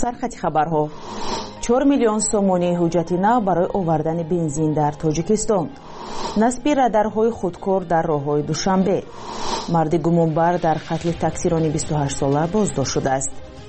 сархати хабарҳо. 4 миллион сомонии ҳуҷҷати нав барои овардани бензин дар Тоҷикистон. насби радарҳои худкор дар роҳҳои Душанбе. марди гумонбар дар қатли таксирони 28 сола боздошт шудааст.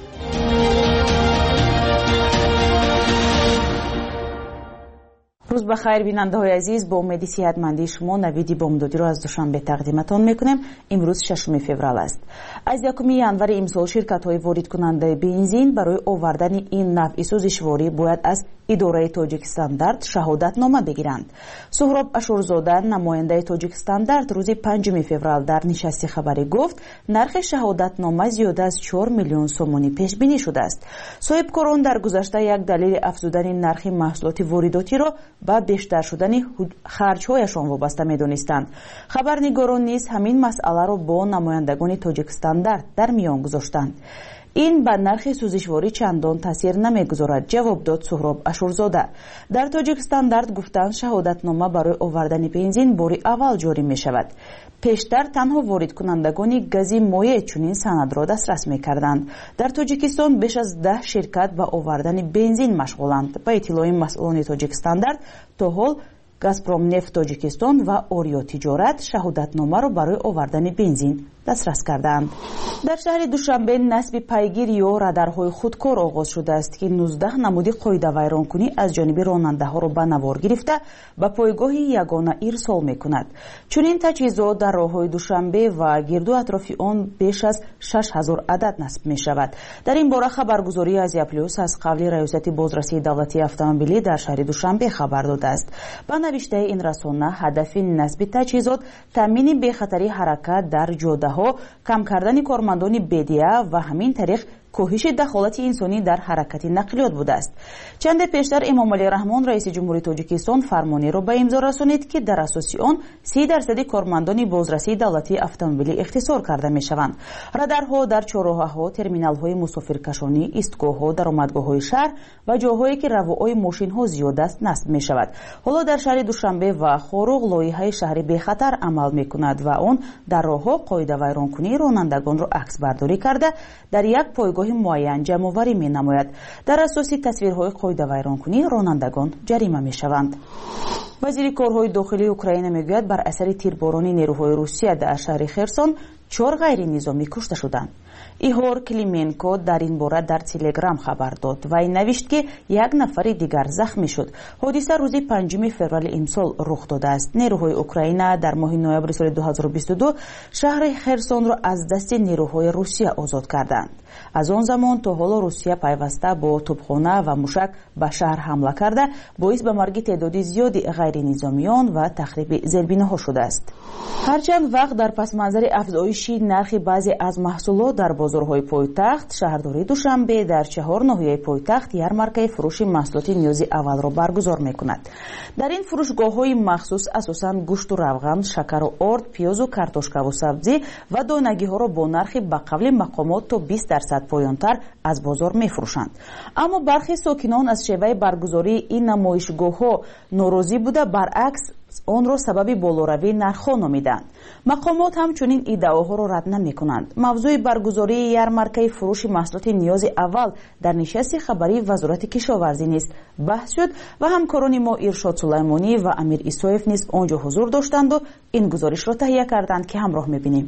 рӯз ба хайр бинандаҳои азиз, бо умеди сеҳатмандии шумо навиди бомдодиро аз Душанбе тақдиматон мекунем. имрӯз 6 феврал аст. аз 1 январи имсол ширкатҳои воридкунандаи бензин барои овардани ин навъи сӯзишворӣ бояд аз идораи Тоҷикстандарт шаҳодатнома бигиранд. Суҳроб Ашурзода, намояндаи Тоҷикстандарт, рӯзи 5 феврал дар нишасти хабарӣ гуфт, нархи шаҳодатнома зиёда аз 4 миллион сомонӣ пешбинӣ шудааст. соҳибкорон дар гузашта як далели афзудани нархи маҳсулоти воридотиро ба бештар шудани харҷҳояшон вобаста медонистанд. Хабарнигорон низ ҳамин масъаларо бо намояндагони Тоҷикстандарт дар миён гузоштанд. ин ба нархи сӯзишворӣ чандон таъсир намегузорад, ҷавоб дод Суҳроб Ашурзода. дар Тоҷикстандарт гуфтанд, шаҳодатнома барои овардани бензин бори аввал ҷорӣ мешавад. пештар танҳо воридкунандагони гази моеъ чунин санадро дастрас мекарданд. дар Тоҷикистон беш аз 10 ширкат ба овардани бензин машғуланд. ба иттилои масъулони Тоҷикстандарт, то ҳол Газпромнефт Тоҷикистон ва Орио Тиҷорат шаҳодатномаро барои овардани бензин дастрас карданд. дар шаҳри Душанбе насби пайгир ё радарҳои худкор оғоз шудааст, ки 19 намуди қоидавайронкунӣ аз ҷониби ронандаҳоро ба навор гирифта ба пойгоҳи ягона ирсол мекунад. чунин таҷҳизот дар роҳҳои Душанбе ва гирду атрофи он беш аз 6000 адад насб мешавад. дар ин бора хабаргузории Азия Плюс аз қавли раёсати бозрасии давлатии автомобилӣ дар шаҳри Душанбе хабар додааст. ба навиштаи ин расона, ҳадафи насби таҷҳизот таъмини бехатарии ҳаракат дар ҷодаҳо, кам кардани кормандони бедия ва ҳамин тариқ коҳиши дахолати инсонӣ дар ҳаракати нақлиёт будааст. чанде пештар Эмомалӣ Раҳмон, раиси ҷумҳурии Тоҷикистон, фармонеро ба имзо расонид, ки дар асоси он 30% кормандони бозрасии давлатии автомобилӣ ихтисор карда мешаванд. радарҳо дар чорроҳаҳо, терминалҳои мусофиркашонӣ, истгоҳҳо, даромадгоҳҳои шаҳр ва ҷойҳое ки равои мошинҳо зиёд аст насб мешавад. ҳоло дар шаҳри Душанбе ва Хоруғ лоиҳаи шаҳри бехатар амал мекунад ва он дар роҳҳо қоидавайронкунии ронандагонро аксбардорӣ карда дар як пойгоҳ муайян ҷамъоварӣ менамояд. дар асоси тасвирҳои қоидавайронкунӣ ронандагон ҷарима мешаванд. вазири корҳои дохилии Украина мегӯяд, бар асари тирборони нерӯҳои Русия дар шаҳри Херсон 4 ғайринизомӣ кушта шуданд. Игор Клименко дар ин бора дар Телеграм хабар дод. вай навишт, ки як нафари дигар захмӣ шуд. ҳодиса рӯзи 5 феврали имсол рух додааст. нерӯҳои Украина дар моҳи ноябри соли 2022 шаҳри Херсонро аз дасти нерӯҳои Русия озод карданд. аз он замон то ҳоло Русия пайваста бо тӯбхона ва мушак ба шаҳр ҳамла карда, боис ба марги теъдоди зиёди ғайринизомиён ва тахриби зербинаҳо шудааст. ҳарчанд вақт дар пасманзари афзоиши нархи баъзе аз маҳсулот дар бозорҳои пойтахт, шаҳрдории Душанбе дар 4 ноҳияи пойтахт ярмаркаи фурӯши маҳсулоти ниёзи аввалро баргузор мекунад. дар ин фурӯшгоҳҳои махсус асосан гӯшту равған, шакару орд, пиёзу картошкаву сабзӣ ва донагиҳоро бо нархи ба қавли мақомот то 20% поёнтар аз бозор мефурӯшанд. аммо бархи сокинон аз шеваи баргузории ин намоишгоҳҳо норозӣ буда, баръакс онро сабаби болоравии нархҳо номиданд. мақомот ҳамчунин иддаоҳоро рад намекунанд. мавзӯи баргузории ярмаркаи фурӯши маҳсулоти ниёзи аввал дар нишасти хабарии вазорати кишоварзӣ низ баҳс шуд ва ҳамкорони мо Иршод Сулаймонӣ ва Амир Исоев низ он ҷо ҳузур доштанду ин гузоришро таҳия карданд, ки ҳамроҳ мебинем.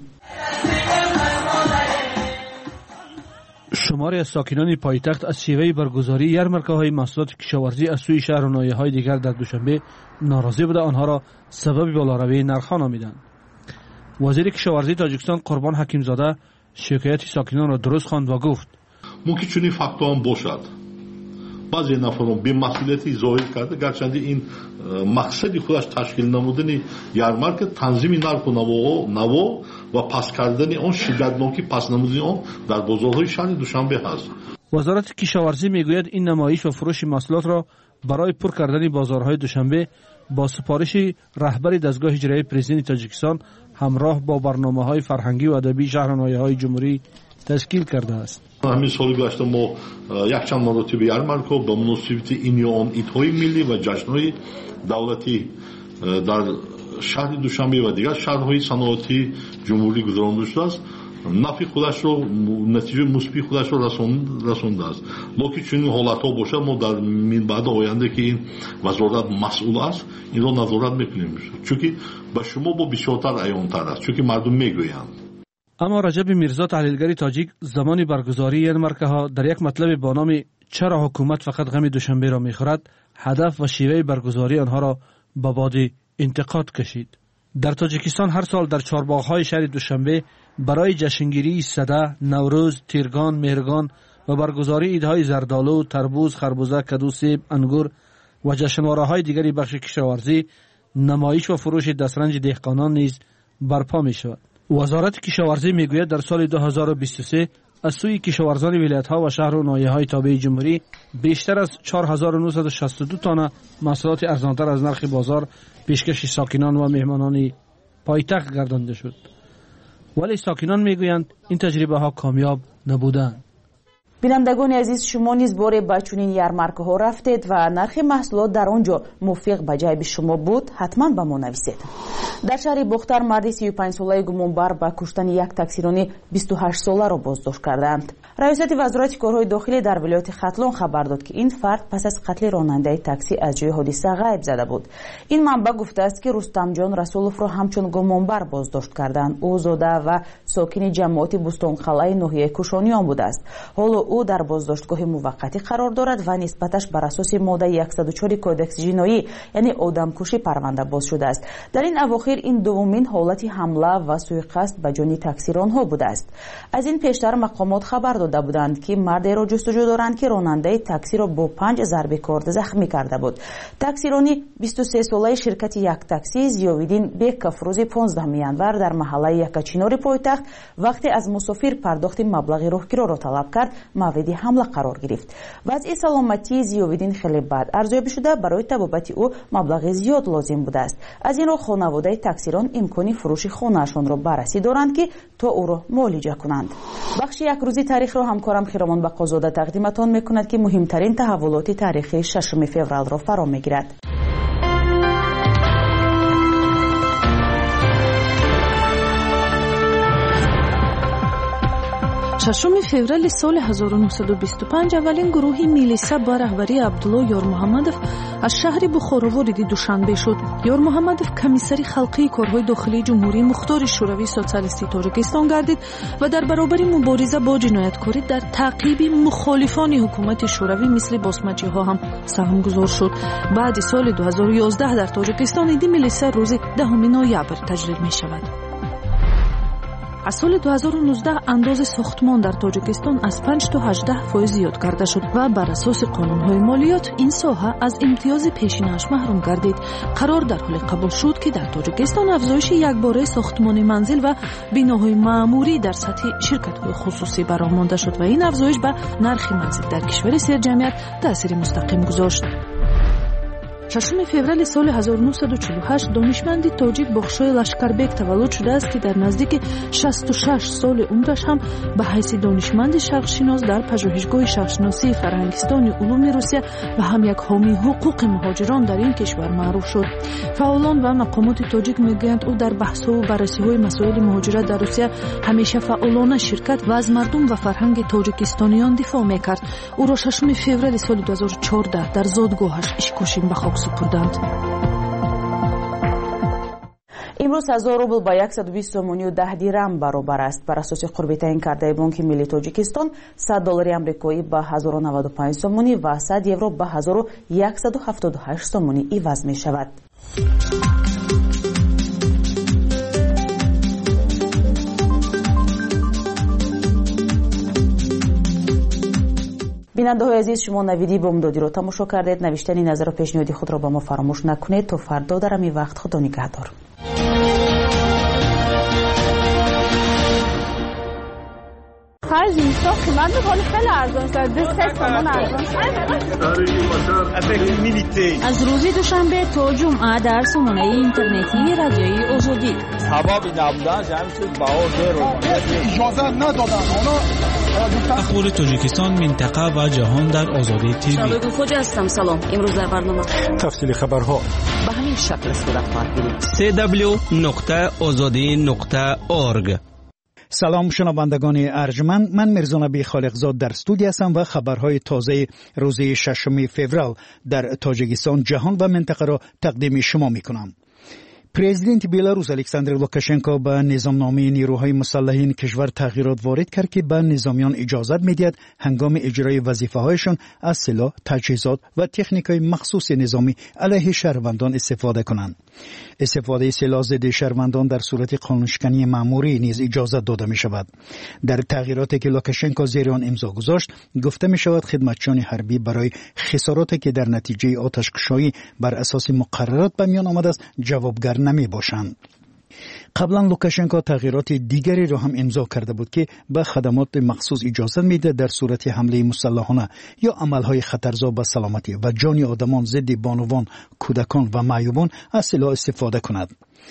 шуморе аз сокинони пойтахт аз шеваи баргузории ярмаркаҳои маҳсулоти кишоварзӣ аз сӯи шаҳру ноҳияҳои дигар дар Душанбе норозӣ буда, онҳоро сабаби болоравии нархҳо номиданд. вазири кишоварзии Тоҷикистон Қурбон Ҳакимзода шикояти сокинонро дуруст хонд ва гуфт: мумкин чунин фактҳо ҳам бошад. баъзе нафарон бемасъулияти зоҳир карда, гарчанде ин мақсади худаш ташкил намудани ярмарка танзими нарху наво ва паст кардани он, шиддатноки паст намудани он дар бозорҳои шаҳри Душанбе ҳаст. вазорати кишоварзӣ мегӯяд, ин намоиш ва фурӯши маҳсулотро барои пур кардани бозорҳои Душанбе бо супориши раҳбари дастгоҳи иҷроии президенти Тоҷикистон ҳамроҳ бо барномаҳои фарҳангиву адабии шаҳру ноҳияҳои ҷумҳурӣ ташкил кардааст. ҳамин соли гузашта мо якчанд маротиба ярмарка ба муносибати ин ё он идҳои миллӣ ва ҷашнҳои давлатӣ дар шаҳри Душанбе ва дигар шаҳрҳои саноатии ҷумҳурӣ гузаронида шудааст. нафи худашро натиҷаи мусбии худашро расондааст. локи чунин ҳолатҳо бошад, мо дар минбаъди оянда ки ин вазорат масъул аст, инро назорат мекунем, чунки ба шумо бо бисёртар аёнтар аст, чунки мардум мегӯянд. اما رجب میرزا تحلیلگری تاجیک زمان برگزاری یارمارکه‌ها در یک مطلب با نام چرا حکومت فقط غم دوشنبه را میخورد هدف و شیوه برگزاری آنها را به باد انتقاد کشید. در تاجیکستان هر سال در چهارباغ‌های شهر دوشنبه برای جشنگیری سده، نوروز، تیرگان، مهرگان و برگزاری عیدهای زردآلو، تربوز، خربوزه، کدو، سیب، انگور و جشنواره‌های دیگری بخش کشاورزی، نمایش و فروش دسترنج دهقانان نیز برپا می‌شود. وزارت کشاورزی میگوید در سال 2023 از سوی کشاورزان ولایت‌ها و شهر و ناحیه‌های تابع جمهوری بیشتر از 4962 تن محصولات ارزان‌تر از نرخ بازار پیشکش ساکنان و مهمانان پایتخت گردانده شد. ولی ساکنان میگویند این تجربه ها کامیاب نبودند. بینندگان عزیز، شما نیز باره به چنین یارمارکه‌ها رفتید و نرخ محصولات در آنجا موافق به جیب شما بود؟ حتما به ما نویسید. در شهر بختر مردی 35 ساله گمانبر به کشتن یک تاکسیرانی 28 ساله را بازداشت کردند. رئیست وزارت کارهای داخلی در ولایت ختلان خبر داد که این فرد پس از قتل راننده تاکسی از جای حادثه غیب زده بود. این منبع گفته است که رستم جان رسولوف را همچون گمانبر بازداشت کردند. او زاده و ساکن جماعت بوستانقلعه ناحیه کوشانیان بوده است. حالا او در بازداشتگاه موقتی قرار دارد و نسبتش بر اساس ماده 104 کودکس جنایی یعنی آدمکشی پرونده باز شده است. در این اواخر این دومین حالت حمله و سوءقصد به جان تاکسیرانها بوده است. از این پیشتر مقامات خبر داده بودند که مردی را جستجو دارند که راننده تاکسی را با 5 ضربه کارد زخمی کرده بود. تاکسیرانی 23 ساله شرکت یک تاکسی زیاویدین بیکف روز 15 ینور در محله یکچینار پایتخت وقتی از مسافر پرداخت مبلغ راهگیری را طلب کرد مورد حمله قرار گرفت. وضع سلامتی زیاویدین خیلی بد ارزیابی شده، برای طبابت او مبلغ زیاد لازم بوده است. از این رو خانواده تاکسیران امکانی فروش خانه‌شان را بررسی دارند که تا او را معالجه کنند. بخش یک روزی تاریخ را همکارم خیرامان بقازاده تقدیمتان میکند که مهمترین تحولات تاریخی 6 فوریه را فرا میگیرد. 6 فеврали соли 1925 аввалин гурӯҳи милиса ба раҳбарии Абдулло Ёрмуҳаммадов аз шаҳри Бухоро вориди Душанбе шуд. Ёрмуҳаммадов комиссари халқии корҳои дохилии ҷумҳурии мухтори шӯравии социалистии Тоҷикистон гардид ва дар баробари мубориза бо ҷинояткорӣ дар таъқиби мухолифони ҳукумати шӯравӣ мисли босмаҷиҳо ҳам саҳмгузор шуд. баъди соли 2011 дар Тоҷикистон иди милиса рӯзи 10 ноябр таҷриб мешавад. аз соли 2019 андози сохтмон дар Тоҷикистон аз 5 то 18% зиёд карда шуд ва бар асоси қонунҳои молиёт ин соҳа аз имтиёзи пешинааш маҳрум гардид. қарор дар ҳоле қабул шуд ки дар Тоҷикистон афзоиши якбораи сохтмони манзил ва биноҳои маъмурӣ дар сатҳи ширкатҳои хусусӣ бароҳ монда шуд ва ин афзоиш ба нархи манзил дар кишвари серҷамъият таъсири мустақим гузошт. 6 феврали соли 1948 донишманди тоҷик Бохшои Лашкарбек таваллуд шудааст ки дар наздики 66 соли умраш ҳам ба ҳайси донишманди шарқшинос дар пажӯҳишгоҳи шарқшиносии Фарҳангистони улуми Русия ва ҳам як ҳомии ҳуқуқи муҳоҷирон дар ин кишвар маъруф шуд. фаъолон ва мақомоти тоҷик мегӯянд ӯ дар баҳсҳову баррасиҳои масоили муҳоҷират дар Русия ҳамеша фаъолона ширкат ва аз мардум ва фарҳанги тоҷикистониён дифоъ мекард. ӯро 6 феврали соли 2014 дар зодгоҳаш ишкушин ба хок супурданд. امروز 1000 روبل با 120 сомонӣ و 10 дирам баробар аст. бар асоси қурби таъин кардаи Бонки Миллии Тоҷикистон $100 амрикоӣ ба 1095 сомонӣ ва 100 евро ба 1178 сомонӣ иваз мешавад. бинандаҳои азиз, шумо навиди бомдодиро тамошо кардед. навиштани назару пешниҳоди худро ба мо фаромӯш накунед. то фардо дар ҳамин вақт худо нигаҳдор. از روزی دوشنبه تا جمعه در سامانه اینترنتی رادیوی آزادی سبب نبودن جمعیت بهادر اجازه ندادن اخبار تاجیکستان منطقه و جهان در آزادی تیوی. شبکه خوجا هستم. سلام. امروز در برنامه تفصیل خبرها به همین شکل صورت خواهد گرفت. www.azadi.org. سلام شنوندگان ارجمند، من میرزا نبی خالقزاد در استودیو هستم و خبرهای تازه روز 6 فوریه در تاجیکستان، جهان و منطقه را تقدیم شما میکنم. پرزیدنت بیلاروس الکساندر لوکاشنکو به نظامنامه نیروهای مسلحین کشور تغییرات وارد کرد که به نظامیان اجازه میدهد هنگام اجرای وظیفه‌هایشان از سلاح، تجهیزات و تکنیک‌های مخصوص نظامی علیه شهروندان استفاده کنند. استفاده سلاح ضد شهروندان در صورت قانونشکنی مأموری نیز اجازه داده می شود. در تغییراتی که لوکاشنکو زیر آن امضا گذاشت، گفته می شود خدمتچیان حربی برای خساراتی که در نتیجه آتش‌کشی بر اساس مقررات به میان آمده است جوابگر نمی باشند. قبلا لوکاشنکو تغییرات دیگری را هم امضا کرده بود که به خدمات مخصوص اجازه میده در صورت حمله مسلحانه یا عملهای خطرزا به سلامتی و جان آدمان ضد بانوان، کودکان و معیوبان از سلاح استفاده کند.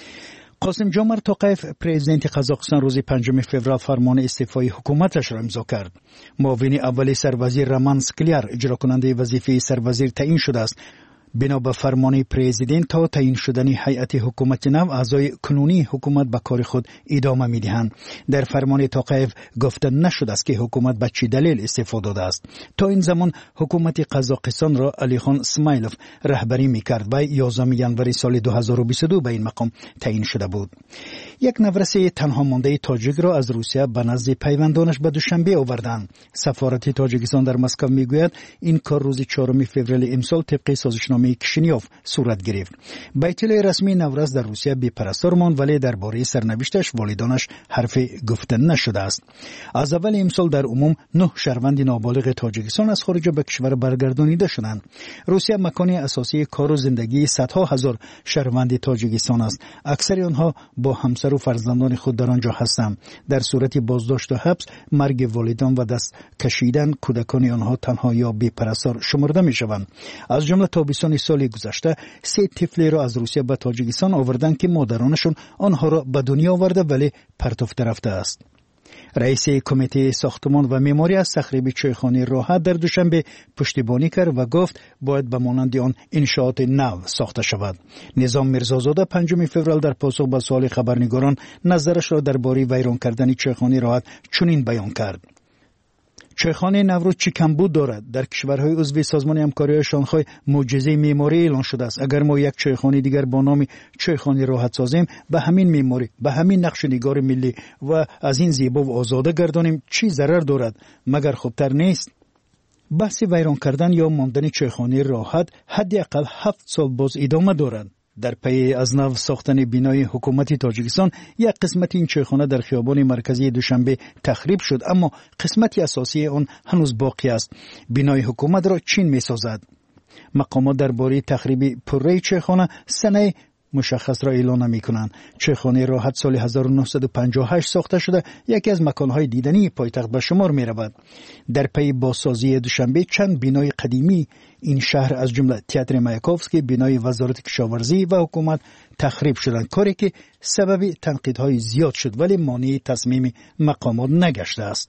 قاسم جمعت توقیف پرزیدنت قزاقستان روز 5 فوریه فرمان استعفای حکومتش را امضا کرد. معاون اول سروزیر رمان سکلیر اجرا کننده وظیفه سروزیر تعیین شده است. بنا به فرمان پرزیدنت تا تعیین شدن هیئت حکومت نو، اعضای کنونی حکومت به کار خود ادامه می‌دهند. در فرمان توقیف گفته نشده است که حکومت به چه دلیل استعفا داده است. تا این زمان حکومت قزاقستان را علیخان اسماعیلوف رهبری می‌کرد و 11 ژانویه سال 2022 به این مقام تعیین شده بود. یک نفرسته تنها مانده تاجیک را از روسیه به نزد پیوندانش به دوشنبه آوردند. سفارت تاجیکستان در مسکو میگوید این کار روز 4 فوریه امسال طبق سازشنامه کشینیوف صورت گرفت. به اطلاع رسمی نورز در روسیه بی‌پرستار ماند، ولی درباره سرنوشتش والدانش حرف گفته نشده است. از اول امسال در عموم 9 شهروند نابالغ تاجیکستان از خارج به کشور برگردانیده شدند. روسیه مکان اساسی کار و زندگی صدها هزار شهروند تاجیکستان است. اکثر آنها با همسر و فرزندان خود در آنجا هستند. در صورت بازداشت و حبس، مرگ والدان و دست کشیدن کودکان آنها تنها یا بی‌پرستار شمرده می‌شوند. از جمله تابستان سال گذشته 3 طفل را از روسیه به تاجیکستان آوردند که مادرانشون آنها را به دنیا آورده ولی پرتافته رفته است. رئیس کمیته ساختمان و معماری از تخریب چایخانه راحت در دوشنبه پشتیبانی کرد و گفت باید به مانند آن انشاءات نو ساخته شود. نظام میرزازاده 5 فوریه در پاسخ به سوال خبرنگاران نظرش را درباره ویران کردن چایخانه راحت چنین بیان کرد: چایخانه نوروز چه کمبود دارد؟ در کشورهای عضو سازمان همکاری شانگهای معجزه معماری اعلان شده است. اگر ما یک چایخانه دیگر با نام چایخانه راحت سازیم، به همین معماری، به همین نقش نگار ملی و از این زیبا و آزاده گردانیم، چی ضرر دارد؟ مگر خوبتر نیست؟ بحث ویران کردن یا ماندن چایخانه راحت حداقل 7 سال باز ادامه دارد. در پی از نو ساختن بینای حکومت تاجیکستان، یک قسمت این چایخانه در خیابان مرکزی دوشنبه تخریب شد، اما قسمتی اساسی آن هنوز باقی است. بینای حکومت را چین می سازد. مقامات درباره تخریب پره چایخانه سنه مشخص را اعلان نمی کنند. چایخانه راحت سال 1958 ساخته شده، یکی از مکانهای دیدنی پایتخت به شمار می رود. در پی بازسازی دوشنبه چند بینای قدیمی این شهر از جمله تئاتر مایاکوفسکی، بینای وزارت کشاورزی و حکومت تخریب شدند، کاری که سبب تنقیدهای زیاد شد ولی مانع تصمیم مقامات نگشته است.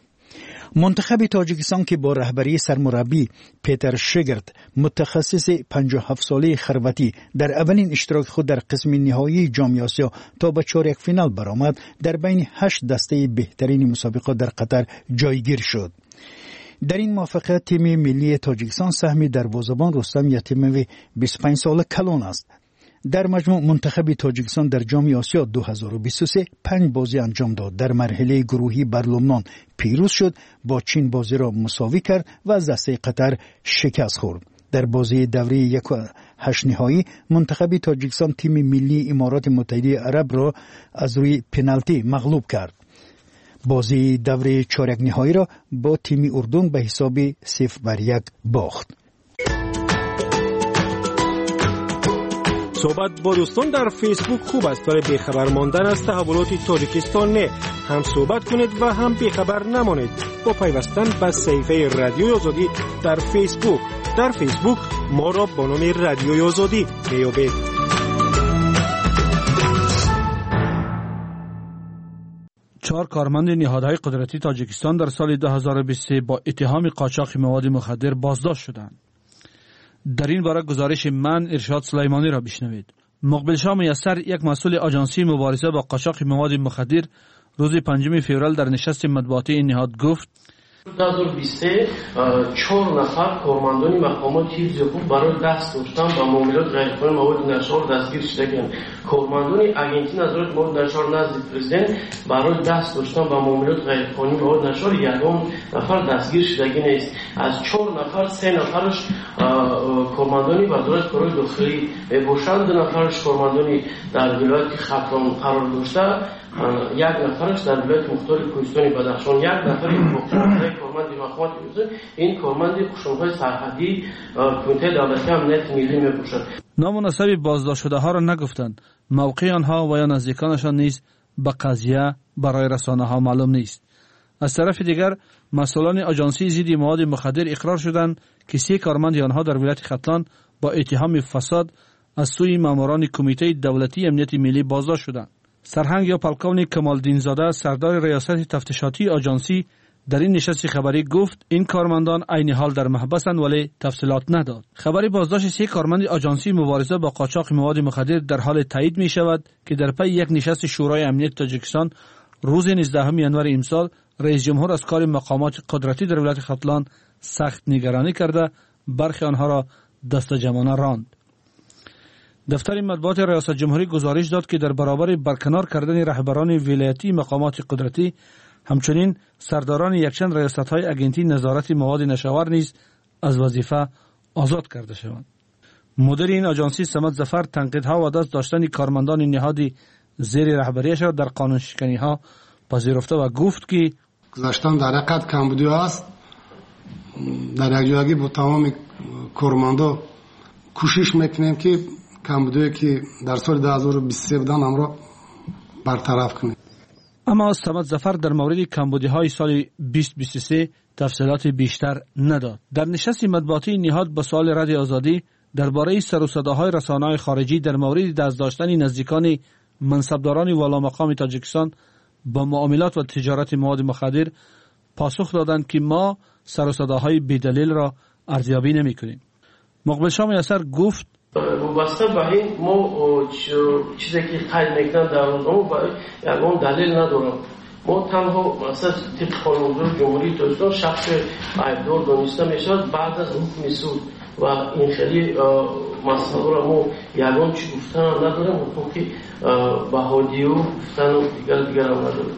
منتخب تاجیکستان که با رهبری سرمربی پیتر شگرت، متخصص 57 ساله خربتی، در اولین اشتراک خود در قسم نهایی جام آسیا تا به چهارک فینال برآمد، در بین 8 دسته بهترین مسابقات در قطر جایگیر شد. در این موفقیت تیم ملی تاجیکستان سهم دروازه‌بان رستم یتیموی 25 ساله کلان است. در مجموع منتخب تاجیکستان در جام آسیا 2023 5 بازی انجام داد. در مرحله گروهی بر لبنان پیروز شد، با چین بازی را مساوی کرد و از دسته قطر شکست خورد. در بازی دوره 1/8 نهایی منتخب تاجیکستان تیم ملی امارات متحده عرب را از روی پنالتی مغلوب کرد. بازی دوره چهارک نهایی را با تیم اردن به حساب 0-1 باخت. صحبت با دوستان در فیسبوک خوب است، ولی بیخبر ماندن از تحولات تاجیکستان نه. هم صحبت کنید و هم بیخبر نمانید با پیوستن به صفحه رادیوی آزادی در فیسبوک. در فیسبوک ما را با نام رادیوی آزادی بیابید. چهار کارمند نهادهای قدرتی تاجیکستان در سال 2023 با اتهام قاچاق مواد مخدر بازداشت شدند. در این باره گزارش من ارشاد سلیمانی را بشنوید. مقبل شاه میسر، یک مسئول آژانسی مبارزه با قاچاق مواد مخدر روز 5 فوریه در نشست مطبوعاتی این نهاد گفت 2023 4 نفر کارمندان مقامات حفظ حقوق برای دست داشتن با معاملات غیرقانونی مواد نشار دستگیر شدگان. کارمندان اگنتی نظارت مواد نشار نزد پرزیدنت برای دست داشتن با معاملات غیرقانونی مواد نشار یگان نفر دستگیر شدگی نیست. از 4 نفر 3 نفرش کارمندان وزارت کارهای داخلی باشند، 2 نفرش کارمندان در ولایت ختلان قرار داشته، 1 نفرش در ولایت مختار کوهستان بدخشان، 1 نفر کارمند مقامات این کارمند قشن‌های سرحدی کمیته دولتی امنیت ملی میباشد. نامناسب بازداشت شده ها را نگفتند. موقع آنها و یا نزدیکانشان نیز به قضیه برای رسانه ها معلوم نیست. از طرف دیگر مسئولان آژانسی ضد مواد مخدر اقرار شدند که 3 کارمند آنها در ولایت ختلان با اتهام فساد از سوی ماموران کمیته دولتی امنیت ملی بازداشت شدند. سرهنگ یا پلکون کمالدین زاده سردار ریاست تفتیشاتی آژانسی در این نشست خبری گفت این کارمندان عین حال در محبسند ولی تفصیلات نداد. خبری بازداشت 3 کارمند آژانسی مبارزه با قاچاق مواد مخدر در حال تایید می شود که در پی یک نشست شورای امنیت تاجیکستان روز 19 ینور امسال رئیس جمهور از کار مقامات قدرتی در ولایت ختلان سخت نگرانی کرده برخی آنها را دستجمانه راند. دفتر مطبوعات ریاست جمهوری گزارش داد که در برابر برکنار کردن رهبران ولایتی مقامات قدرتی همچنین سرداران یکچند ریاست‌های اگنتی نظارت مواد نشاور نیز از وظیفه آزاد کرده شوند. مدیر این آژانسی صمد ظفر تنقیدها و دست داشتن کارمندان نهادی زیر رهبریش را در قانون شکنی‌ها پذیرفته و گفت که گذاشتن در حقیقت کمبودی است. در یکجایی با تمام کارمندا کوشش میکنیم که کمبودی که در سال 2023 بودن را برطرف کنیم. اما صمد ظفر در مورد کمبودی‌های سال 2023 تفصیلات بیشتر نداد. در نشست مطبوعاتی نهاد به سوال رد آزادی درباره سر و صداهای رسانه‌های خارجی در مورد دستداشتن نزدیکان منصبداران والامقام تاجیکستان با معاملات و تجارت مواد مخدر پاسخ دادند که ما سر و صداهای بی‌دلیل را ارزیابی نمی‌کنیم. مقبل شاه میسر گفت وابسته به این ما چیزی که قید میکنن در روزنامه با یگان دلیل ندارم. ما تنها مثلا طبق قانون جمهوری تاجیکستان شخص عیبدار دانسته میشود بعد از حکم سود و این خیلی مسئله را ما یگان چی گفتن ندارم حکم که بهادیو گفتن دیگر هم ندارم.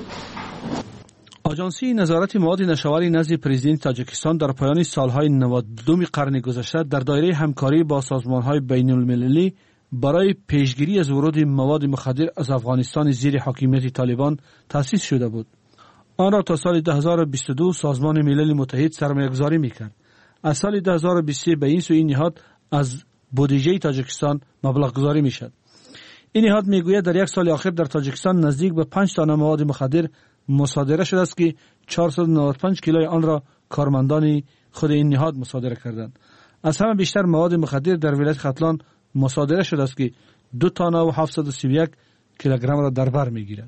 آژانسی نظارت مواد نشاوری نزد پرزیدنت تاجیکستان در پایان سالهای 92 قرن گذشته در دایره همکاری با سازمان‌های بین‌المللی برای پیشگیری از ورود مواد مخدر از افغانستان زیر حاکمیت طالبان تأسیس شده بود. آن را تا سال 2022 سازمان ملل متحد سرمایه‌گذاری می‌کرد. از سال 2023 به این سو این نهاد از بودجه تاجیکستان مبلغ گذاری می‌شود. این نهاد می‌گوید در یک سال اخیر در تاجیکستان نزدیک به 5 تن مواد مخدر مصادره شده است که 495 کیلوی آن را کارمندان خود این نهاد مصادره کردند. از همه بیشتر مواد مخدر در ولایت ختلان مصادره شده است که 2 تن و 731 کیلوگرم را در بر میگیرد.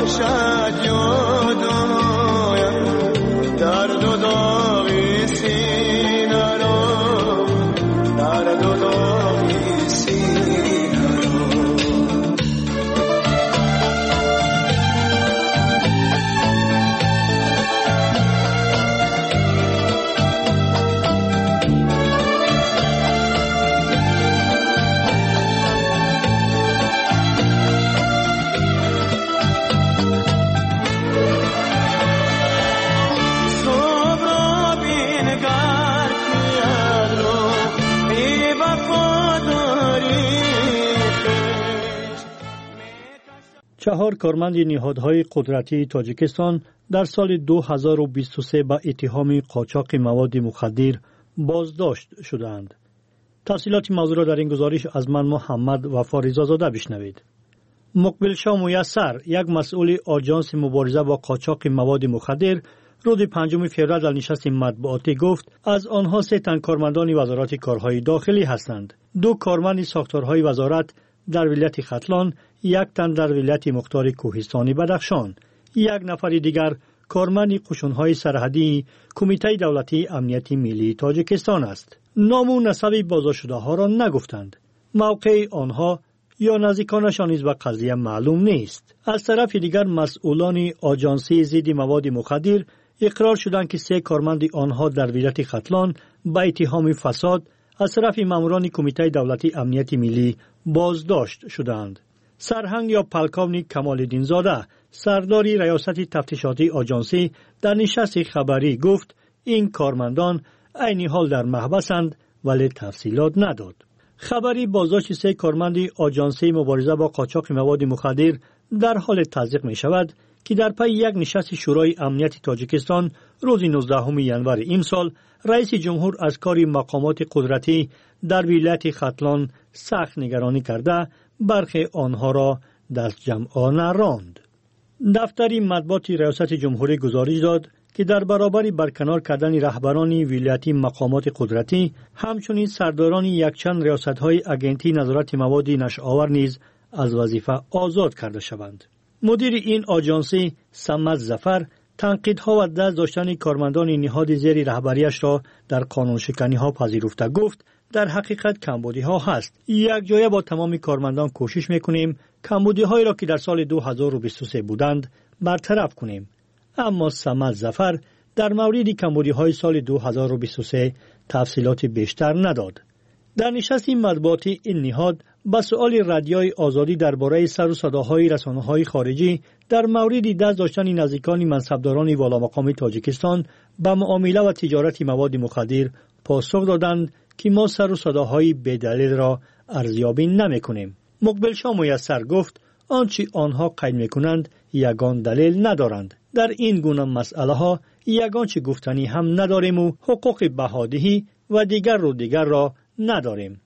باشد یادم درد و داغی سینه را درد و داغی سینه را چهار کارمند نهادهای قدرتی تاجیکستان در سال 2023 با اتهام قاچاق مواد مخدر بازداشت شدند. تفصیلات موضوع را در این گزارش از من محمد وفاریزا زاده بشنوید. مقبل شاه میسر، یک مسئول آژانس مبارزه با قاچاق مواد مخدر، روز 5 فوریه در نشست مطبوعاتی گفت از آنها 3 تن کارمندان وزارت کارهای داخلی هستند. 2 کارمند ساختارهای وزارت در ولایت ختلان، 1 تن در ولایت مختار کوهستانی بدخشان، 1 نفر دیگر کارمند قشون‌های سرحدی کمیته دولتی امنیت ملی تاجیکستان است. نام و نسب بازداشت شده‌ها را نگفتند. موقع آنها یا نزدیکانشان نیز به قضیه معلوم نیست. از طرف دیگر مسئولان آژانسی ضد مواد مخدر اقرار شدند که 3 کارمند آنها در ولایت ختلان به اتهام فساد از طرف ماموران کمیته دولتی امنیت ملی بازداشت شدند. سرهنگ یا پلکاونی کمال‌الدین زاده، سرداری ریاست تفتیشاتی آژانسی، در نشست خبری گفت این کارمندان عین حال در محبسند ولی تفصیلات نداد. خبری بازداشت 3 کارمند آژانسی مبارزه با قاچاق مواد مخدر در حال تصدیق می شود که در پی یک نشست شورای امنیت تاجیکستان روز 19 ژانویه امسال رئیس جمهور از کار مقامات قدرتی در ولایت ختلان سخت نگرانی کرده برخی آنها را دست جمعانه راند. دفتر مطبوعات ریاست جمهوری گزارش داد که در برابر برکنار کردن رهبران ولایتی مقامات قدرتی همچنین سرداران یکچند ریاست‌های اگنتی نظارت مواد نشآور نیز از وظیفه آزاد کرده شوند. مدیر این آژانسی سمت ظفر تنقیدها و دست داشتن کارمندان نهاد زیر رهبریش را در قانون شکنی‌ها پذیرفته گفت در حقیقت کمبودی‌ها هست. یک جایه با تمام کارمندان کوشش می‌کنیم کمبودی‌هایی را که در سال 2023 بودند برطرف کنیم. اما سمت ظفر در مورد کمبودی‌های سال 2023 تفصیلات بیشتر نداد. در نشست مطبوعاتی این نهاد با سؤال رادیوی آزادی درباره سر و صداهای رسانه‌های خارجی در مورد دست داشتن نزدیکان منصبداران والامقام تاجیکستان به معامله و تجارت مواد مخدر پاسخ دادند که ما سر و صداهای بی‌دلیل را ارزیابی نمی‌کنیم. مقبل شاه میسر گفت آنچه آنها قید می‌کنند یگان دلیل ندارند. در این گونه مسئله‌ها یگان چه گفتنی هم نداریم و حقوق بهادهی و دیگر را نداریم.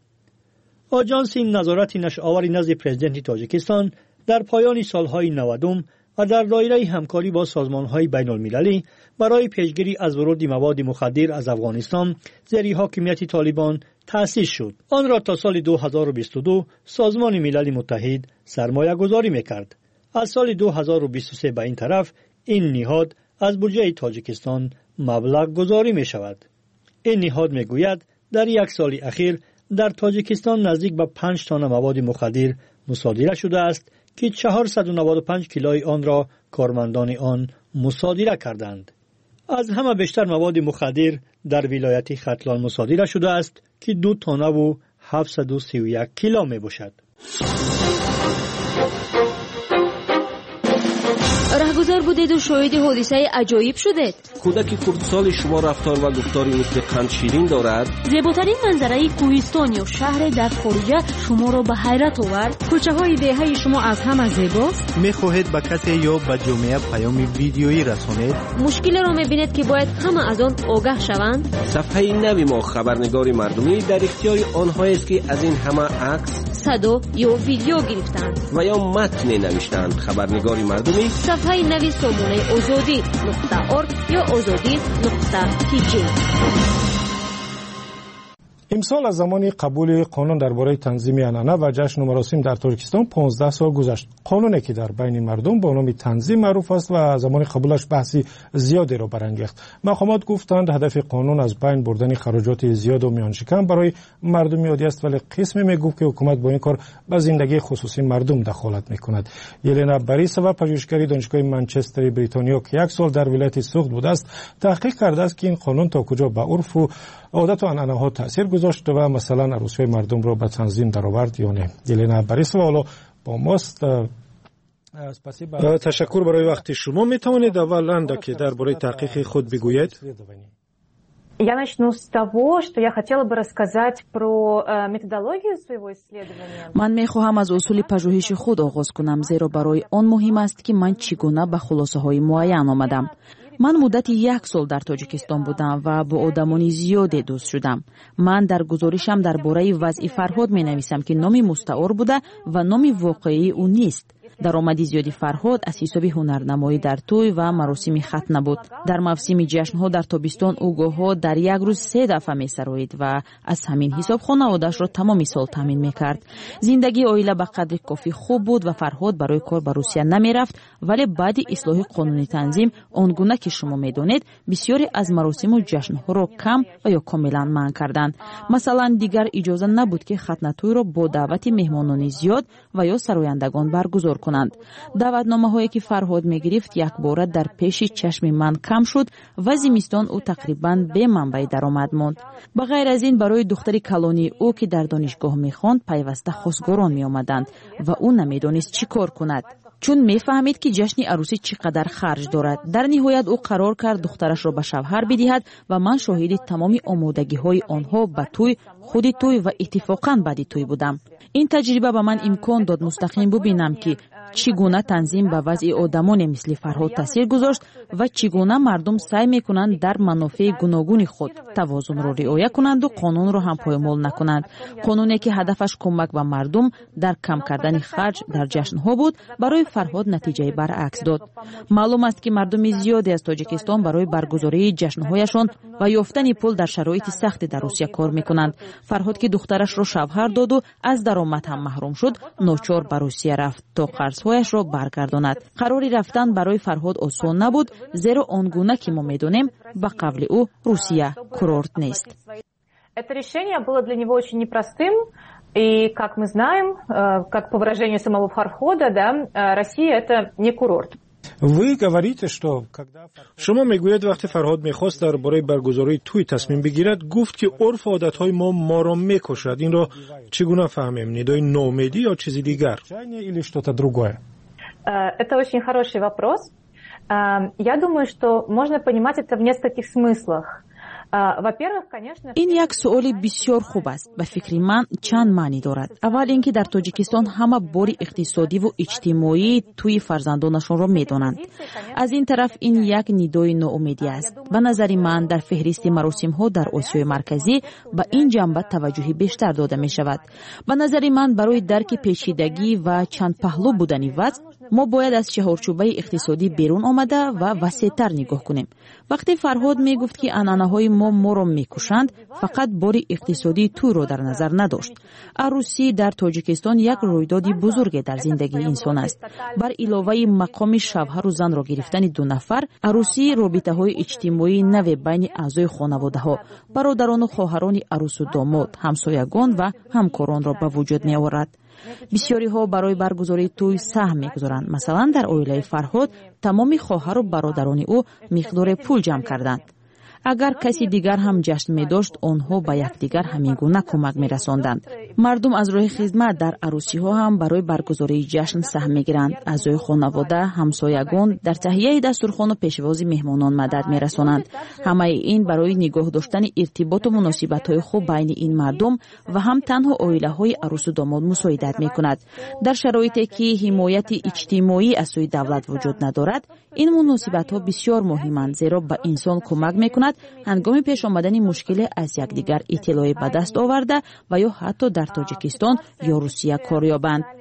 آژانس نظارت نشآور نزد پرزیدنت تاجیکستان در پایان سالهای 90 و در دایره همکاری با سازمان‌های بین‌المللی برای پیشگیری از ورود مواد مخدر از افغانستان زیر حاکمیت طالبان تأسیس شد. آن را تا سال 2022 سازمان ملل متحد سرمایه گذاری می‌کرد. از سال 2023 به این طرف این نهاد از بودجه تاجیکستان مبلغ گذاری می‌شود. این نهاد می‌گوید در یک سال اخیر در تاجیکستان نزدیک به 5 تن مواد مخدر مصادره شده است که 495 کیلوی آن را کارمندان آن مصادره کردند. از همه بیشتر مواد مخدر در ولایت ختلان مصادره شده است که 2 تن و 731 کیلو می باشد. رهگذر بودید و شاهد حادثه عجایب شدید. کودک خردسال شما رفتار و گفتاری مثل قند شیرین دارد. زیباترین منظره کوهستان یا شهر در خارجه شما را به حیرت آورد. کوچه های دهه شما از همه زیباست. میخواهید به کسی یا به جامعه پیام ویدیویی رسانید؟ مشکل را میبینید که باید همه از آن آگاه شوند. صفحه نوی ما خبرنگار مردمی در اختیار آنهایی است که از این همه عکس، صدا یا ویدیو گرفتند و یا متن نوشتند. خبرنگار مردمی صفحه نوی سامانه azadi.org یا azadi.tk. امسال از زمان قبول قانون درباره تنظیم عنعنه و جشن و مراسم در تاجیکستان 15 سال گذشت. قانونی که در بین مردم با نام تنظیم معروف است و زمان قبولش بحثی زیادی را برانگیخت. مقامات گفتند هدف قانون از بین بردن خراجات زیاد و میانشکم برای مردم یادی است، ولی قسمی میگفت که حکومت با این کار به زندگی خصوصی مردم دخالت میکند. یلنا باریسووا پژوهشگر دانشگاه منچستر بریتانیا که 1 سال در ولایت سوخت بوده است، تحقیق کرده است که این قانون تا کجا به عرف و عادت و عنعنه ها تاثیر گذاشت و مثلا عروسی مردم را به تنظیم درآورد یا نه. یلنا باریسووا حالا با ماست. تشکر برای وقت شما. می توانید اولا که درباره تحقیق خود بگویید؟ Я начну с того, что я хотела бы рассказать про методологию своего исследования. من می‌خواهم از اصول پژوهش خود آغاز کنم، زیرا برای آن مهم است که من چگونه به خلاصه‌های معین آمدم. من مدت 1 سال در تاجیکستان بودم و با آدمان زیادی دوست شدم. من در گزارشم درباره وضع فرهاد می‌نویسم که نام مستعار بوده و نام واقعی او نیست. درآمد زیادی فرهاد از حساب هنرنمایی در توی و مراسم ختنه بود. در موسم جشن‌ها در تابستان او گاه‌ها در یک روز 3 دفعه می‌سرایید و از همین حساب خانواده‌اش را تمام سال تامین می‌کرد. زندگی عائله به قدر کافی خوب بود و فرهاد برای کار به روسیه نمی‌رفت، ولی بعد اصلاح قانونی تنظیم آنگونه که شما می‌دانید بسیاری از مراسم و جشن‌ها را کم و یا کاملا منع کردند. مثلا دیگر اجازه نبود که ختنه توی را با دعوت مهمانان زیاد و یا سرایندگان برگزار کنند. دعوتنامه‌هایی که فرهاد می‌گرفت یک بار در پیش چشم من کم شد و زمستان او تقریباً به منبع درآمد ماند. به غیر از این برای دختر کلانی او که در دانشگاه می‌خواند پیوسته خواستگاران می‌آمدند و او نمی‌دانست چی کار کند، چون می‌فهمید که جشن عروسی چقدر خرج دارد. در نهایت او قرار کرد دخترش را به شوهر بدهد و من شاهد تمام آمادگی‌های آنها به توی، خود توی و اتفاقاً بعد توی بودم. این تجربه به من امکان داد مستقیم ببینم که چگونه تنظیم به وضع آدمان مثل فرهاد تاثیر گذاشت و چگونه مردم سعی میکنند در منافع گوناگون خود توازن را رعایت کنند و قانون را هم پایمال نکنند. قانونی که هدفش کمک به مردم در کم کردن خرج در جشن‌ها بود، برای فرهاد نتیجه برعکس داد. معلوم است که مردم زیادی از تاجیکستان برای برگزاری جشن‌هایشان و یافتن پول در شرایط سخت در روسیه کار میکنند. فرهاد که دخترش را شوهر داد و از درآمد هم محروم شد، ناچار به روسیه رفت تا قرض‌هایش را برگرداند. قراری رفتن برای فرهاد آسان نبود، زیرا آنگونه که ما می‌دانیم به قول او روسیه کورورت نیست. Это решение было для него очень непростым, и, как мы знаем, как по выражению самого Фархода, да, Россия это не курорт. شما میگوید وقتی فرهاد میخواست درباره برگزاری توی تصمیم بگیرد، گفت که عرف و عادتهای ما را میکشد. این را چگونه فهمیم؟ ندای ناامیدی یا چیزی دیگر؟ Это очень хороший вопрос. Я думаю, что можно понимать это в нескольких смыслах. این یک سؤال بسیار خوب است. به فکر من چند معنی دارد. اول اینکه در تاجیکستان همه باری اقتصادی و اجتماعی توی فرزندانشان را میدانند. از این طرف این یک ندای ناامیدی است. به نظر من در فهرست مراسم ها در آسیای مرکزی به این جنبه توجه بیشتر داده می شود. به نظر من برای درک پیچیدگی و چند پهلو بودن وضع، ما باید از چهارچوبه اقتصادی بیرون آمده و وسیع‌تر نگاه کنیم. وقتی فرهاد می گفت که عنعنه‌های ما را میکشند، فقط بار اقتصادی تو را در نظر نداشت. عروسی در تاجیکستان یک رویداد بزرگ در زندگی انسان است. بر علاوه مقام شوهر و زن را گرفتن 2 نفر، عروسی رابطه‌های اجتماعی نو بین اعضای خانواده‌ها، برادران و خواهران عروس و داماد، همسایگان و همکاران را به وجود می‌آورد. بسیاری ها برای برگزاری توی سهم می‌گذارند. مثلا در عائله فرهاد تمام خواهر و برادران او مقدار پول جمع کردند. اگر کسی دیگر هم جشن می داشت، آنها به یکدیگر همینگونه کمک می رساندند. مردم از راه خدمت در عروسی ها هم برای برگزاری جشن سهم می گیرند. اعضای خانواده، همسایگان در تهیه دسترخوان و پیشواز مهمانان مدد می رسانند. همه این برای نگاه داشتن ارتباط و مناسبت های خوب بین این مردم و هم تنها عائله های عروس و داماد مساعدت می کند. در شرایطی که حمایت اجتماعی از سوی دولت وجود ندارد، این مناسبت ها بسیار مهمند، زیرا به انسان کمک می کند هنگام پیش آمدن مشکل از یکدیگر اطلاع به دست آورده و یا حتی در تاجیکستان یا روسیه کار یابند.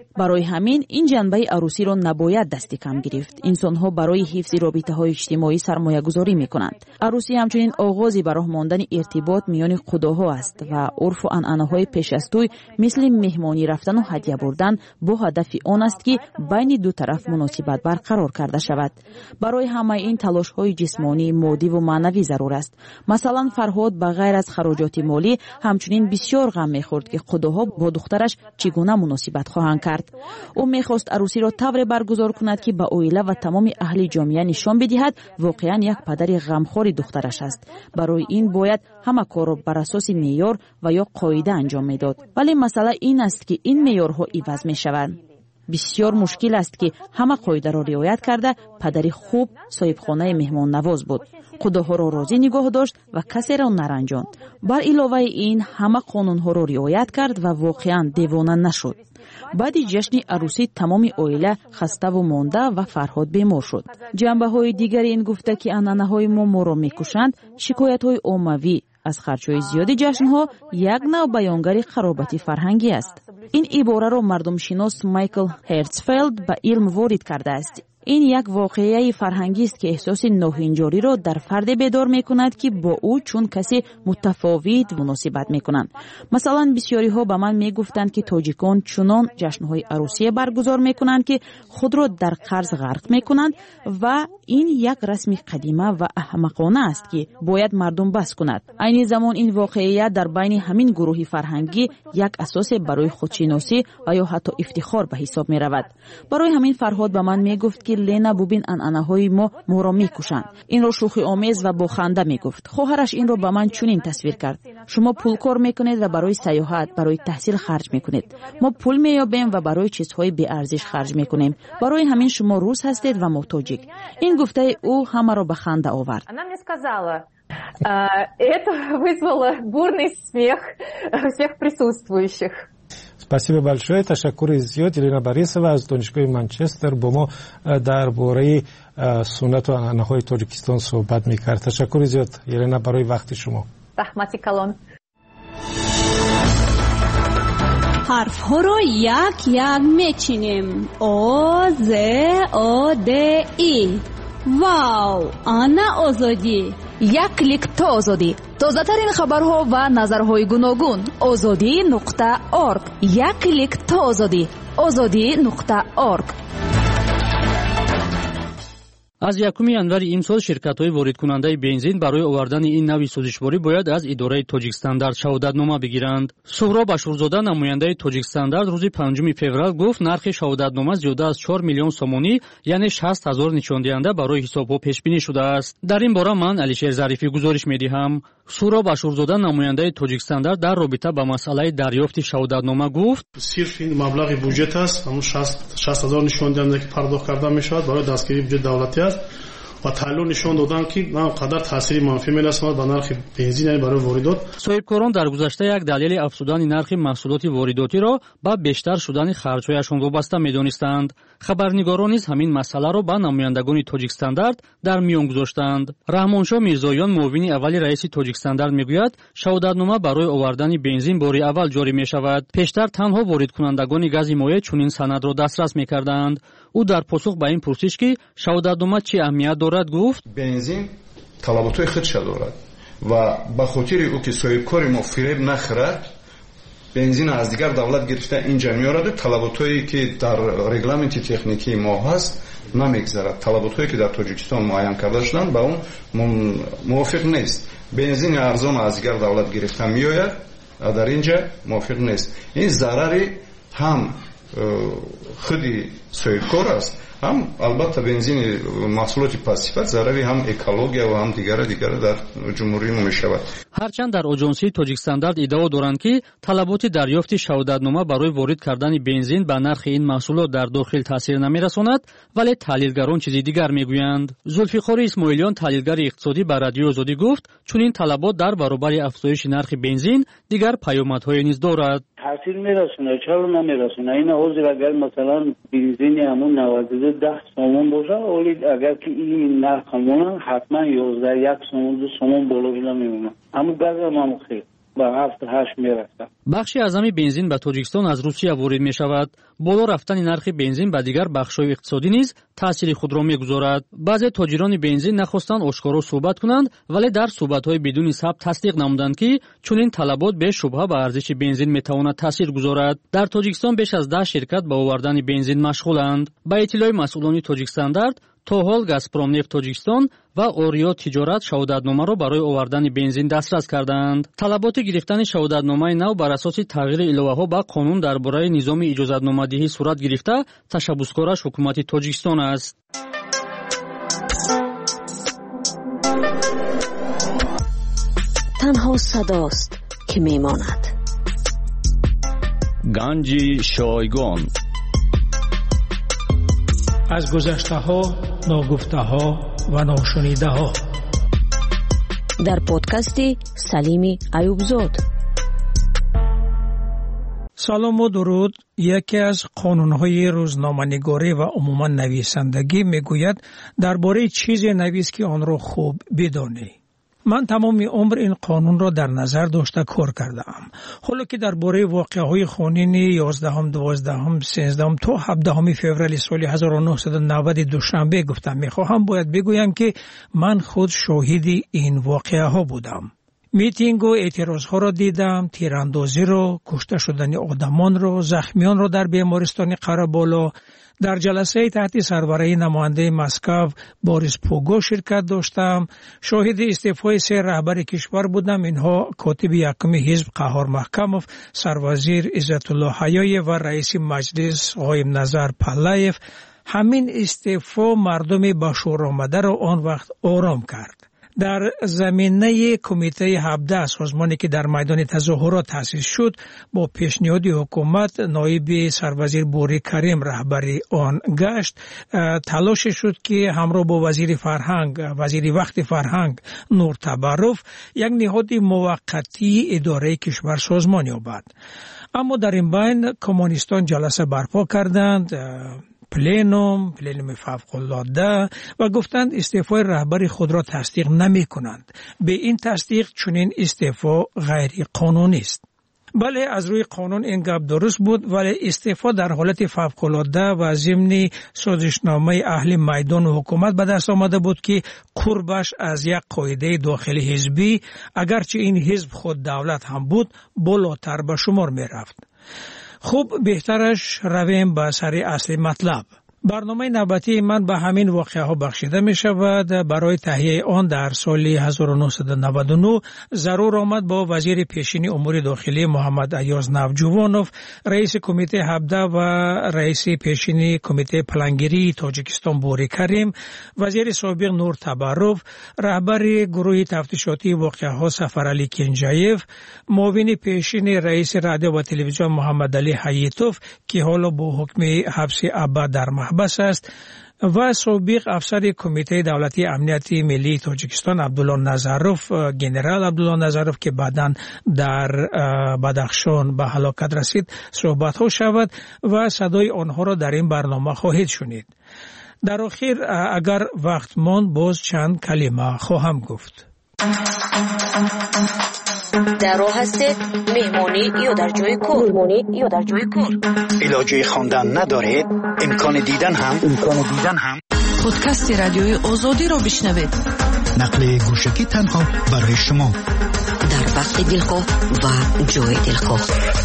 барои ҳамин ин ҷанбаи арӯсиро набояд дасти кам гирифт. инсонҳо барои ҳифзи робитаҳои иҷтимоӣ сармоягузорӣ мекунанд. арӯсӣ ҳамчунин оғози ба роҳ мондани иртибот миёни худоҳо аст ва урфу анъанаҳои пеш аз тӯй мисли меҳмонӣ рафтану ҳадя бурдан бо ҳадафи он аст ки байни ду тараф муносибат барқарор карда шавад. барои ҳамаи ин талошҳои ҷисмонӣ, моддиву маънавӣ зарур аст. масалан, Фарҳод ба ғайр аз хароҷоти молӣ ҳамчунин бисёр ғам мехӯрд ки худоҳо бо духтараш чӣ гуна муносибат хоҳанд кард. ӯ мехост арӯсиро тавре баргузор кунад ки ба оила ва тамоми аҳли ҷомеа нишон бидиҳад воқеан як падари ғамхори духтараш аст. барои ин бояд ҳама корро бар асоси меъёр ва ё қоида анҷом медод. вале масъала ин аст ки ин меъёрҳо иваз мешаванд. бисёр мушкил аст ки ҳама қоидаро риоят карда падари хуб соҳибхонаи меҳмоннавоз буд. худоҳоро розӣ нигоҳ дошт ва касеро наранҷонд. бар иловаи ин ҳама қонунҳоро риоят кард ва воқеан девона нашуд. баъди ҷашни арӯсӣ тамоми оила хаставу монда ва Фарҳод бемор шуд. ҷанбаҳои дигари ин гуфта ки анъанаҳои моро мекушанд, шикоятҳои оммавӣ аз харчҳои зиёди ҷашнҳо як навъ баёнгари харобати фарҳангӣ аст. ин ибораро мардумшинос Майкл Херцфелд ба илм ворид кардааст. ин як воқеаи фарҳангист ки эҳсоси ноҳинҷориро дар фарде бедор мекунад ки бо ӯ чун каси мутафовит муносибат мекунанд. масалан, бисёриҳо ба ман мегуфтанд ки тоҷикон чунон ҷашнҳои арӯсие баргузор мекунанд ки худро дар қарз ғарқ мекунанд ва ин як расми қадима ва аҳмақона аст ки бояд мардум бас кунад. айни замон ин воқеия дар байни ҳамин гурӯҳи фарҳангӣ як асосе барои худшиносӣ ва ё ҳатто ифтихор ба ҳисоб меравад. барои ҳамин Фарҳод ба ман мегуфт ки Лена, бубин анъанаҳои моро мекушанд. инро шӯхи омез ва бо ханда мегуфт. хоҳараш инро ба ман чунин тасвир кард: шумо пулкор мекунед ва барои саёҳат, барои таҳсил харҷ мекунед. мо пул меёбем ва барои чизҳои беарзиш харҷ мекунем. барои ҳамин шумо рус ҳастед ва мо тоҷик. ин гуфтаи ӯ ҳамаро ба ханда овард. Это вызвало бурный смех всех присутствующих. Спасибо большое. Ташаккури зиёд. Елена Борисова аз донишгоҳи Манчестер бо мо дар бораи суннату анъанаҳои Тоҷикистон суҳбат мекард. Ташаккури зиёд, Елена, барои вақти шумо. Рахмати калон. ҳарфҳоро як мечинем. О, З, О, Д, И. Вау! Ана озодӣ. як клик то озодӣ. тозатарин хабарҳо ва назарҳои гуногун. озодӣ.орг. як клик то озодӣ. озодӣ.орг. аз 1 январи имсол ширкатҳои воридкунандаи бензин барои овардани ин навъи сӯзишворӣ бояд аз идораи Тоҷикстандард шаҳодатнома бигиранд. Суҳроб Ашурзода, намояндаи Тоҷикстандард, рӯзи 5 феврал гуфт нархи шаҳодатнома зиёда аз 4 миллион сомонӣ, яъне 60 000 нишондиҳанда барои ҳисобҳо пешбинӣ шудааст. дар ин бора ман Алишер Зарифӣ гузориш медиҳам. Суҳроб Ашурзода, намояндаи Тоҷикстандард, дар робита ба масъалаи дарёфти шаҳодатнома гуфт: сирф ин маблағи буҷет аст, ҳамун 60 000 нишондиҳанда ки пардохт карда мешавад барои дастгирии буҷет давлатӣ аст ва таҳлил нишон доданд ки на қадар таъсири манфӣ мерасонад ба нархи бензин, яъне барои воридот. соҳибкорон дар гузашта як далели афзудани нархи маҳсулоти воридотиро ба бештар шудани харҷҳояшон вобаста медонистанд. хабарнигорон низ ҳамин масъаларо ба намояндагони Тоҷикстандард дар миён гузоштанд. Раҳмоншоҳ Мирзоён, муовини аввали раиси Тоҷикстандард, мегӯяд шаҳодатнома барои овардани бензин бори аввал ҷорӣ мешавад. пештар танҳо воридкунандагони гази моеъ чунин санадро дастрас мекарданд. ӯ дар посух ба ин пурсиш ки шаҳодатнома чӣ аҳамият дорад гуфт: бензин талаботҳои худша дорад ва ба хотири ӯ ки соҳибкори мо фиреб нахӯрад, бензина аз дигар давлат гирифта инҷа меораду талаботҳое ки дар регламенти техникии мо ҳаст намегзарад. талаботҳое ки дар Тоҷикистон муайян карда шуданд ба он мувофиқ нест. бензини арзон аз дигар давлат гирифта меояд, дар инҷа мувофиқ нест. ин зарари ҳам худи соҳибкор аст, ҳам албатта бензини маҳсулоти пастсифат зарари ҳам экология ва ҳам дигара дар ҷумҳурии мо мешавад. ҳарчанд дар оҷонсии Тоҷикстандард иддао доранд ки талаботи дарёфти шаҳодатнома барои ворид кардани бензин ба нархи ин маҳсулот дар дохил таъсир намерасонад, вале таҳлилгарон чизи дигар мегӯянд. Зулфиқори Исмоилиён, таҳлилгари иқтисодӣ, ба Радиои Озодӣ гуфт: чунин талабот дар баробари афзоиши нархи бензин дигар паёмадҳое низ дорад. таъсир мерасонад, чаро намерасонад. ин ҳозир агар масалан бензини ҳамун 92 10 сомон бошад, оли агар ки ин нарх ҳамон ҳатман 11 1 сомон 2 сомон боло ила мемонад. ҳамун газ ҳам хел ба 7-8 мерасад. бахши аъзами бензин ба тоҷикистон аз русия ворид мешавад. боло рафтани нархи бензин ба дигар бахшҳои иқтисодӣ низ таъсири худро мегузорад. баъзе тоҷирони бензин нахостанд ошкоро суҳбат кунанд, вале дар суҳбатҳои бидуни сабт тасдиқ намуданд ки чунин талабот бешубҳа ба арзиши бензин метавонад таъсир гузорад. дар тоҷикистон беш аз 10 ширкат ба овардани бензин машғуланд. ба иттилои масъулони Тоҷикстандард, то ҳол Газпромнефт Тоҷикистон ва Орио Тиҷорат шаҳодатномаро барои овардани бензин дастрас карданд. талаботи гирифтани шаҳодатномаи нав бар асоси тағйири иловаҳо ба қонун дар бораи низоми иҷозатномадиҳӣ сурат гирифта ташаббускораш ҳукумати Тоҷикистон аст. танҳо садост ки мемонад. ганҷи шойгон. از گذشته ها، ناگفته ها و ناشنیده ها. در پادکست سلیم ایوبزاد. سلام و درود. یکی از قانون‌های روزنامه‌نگاری و عموما نویسندگی میگوید درباره چیزی نویس که آن را خوب بدانی. من تمام عمر این قانون را در نظر داشته کار کردم. حالا که درباره واقعه‌های خونین 11ام، 12ام، 13ام تا 17 فوریه سال 1990 دوشنبه گفتم میخواهم باید بگویم که من خود شاهد این واقعه‌ها بودم. میتینگ و اعتراضها را دیدم، تیراندازی را، کشته شدن آدمان را، زخمیان را در بیمارستان قره‌بالا. در جلسه تحت سربرای نماینده مسکو بوریس پوگو شرکت داشتم. شاهد استعفای 3 رهبر کشور بودم. اینها کاتب یکم حزب قهار محکموف، سروازیر عزت الله حیای و رئیس مجلس قایم نظر پلایف. همین استعفا مردم به شور آمده را آن وقت آرام کرد. در زمینه کمیته 17 سازمانی که در میدان تظاهرات تأسیس شد با پیشنهاد حکومت نایب سروازیر بوری کریم رهبری آن گشت. تلاش شد که همراه با وزیر وقت فرهنگ نور تبرف یک نهاد موقتی اداره کشور سازمان یابد. اما در این بین کمونیستان جلسه برپا کردند، پلنوم فوق‌العاده، و گفتند استعفای رهبر خود را تصدیق نمی کنند. به این تصدیق چنین استعفا غیر قانونی است. بله، از روی قانون این گپ درست بود، ولی استعفا در حالت فوق‌العاده و ضمن سازشنامه اهل میدان و حکومت به دست آمده بود که قربش از یک قاعده داخلی حزبی، اگرچه این حزب خود دولت هم بود، بالاتر به شمار می رفت. خوب، بهترش رویم به سر اصل مطلب. برنامه نوبتی من به همین واقعه ها بخشیده می شود. برای تهیه آن در سال 1999 ضرور آمد با وزیر پیشین امور داخلی محمد ایاز نوجوانوف، رئیس کمیته 17 و رئیس پیشین کمیته پلانگیری تاجیکستان بوری کریم، وزیر سابق نور تبرف، رهبر گروه تفتیشاتی واقعه ها سفرعلی کنجایف، معاون پیشین رئیس رادیو و تلویزیون محمد علی حییتوف که حالا با حکم حبس ابد در محبس است، و سابق افسر کمیته دولتی امنیت ملی تاجیکستان عبدالله نظروف، گنرال عبدالله نظروف که بعداً در بدخشان به هلاکت رسید صحبت ها شود و صدای آنها را در این برنامه خواهید شنید. در آخر اگر وقت ماند باز چند کلمه خواهم گفت. در راه هستید، مهمانی یا در جای کار. علاجه خواندن ندارید، امکان دیدن هم. پادکست رادیوی آزادی را بشنوید. نقل گوشکی تنها برای شما در وقت دلخواه و جای دلخواه.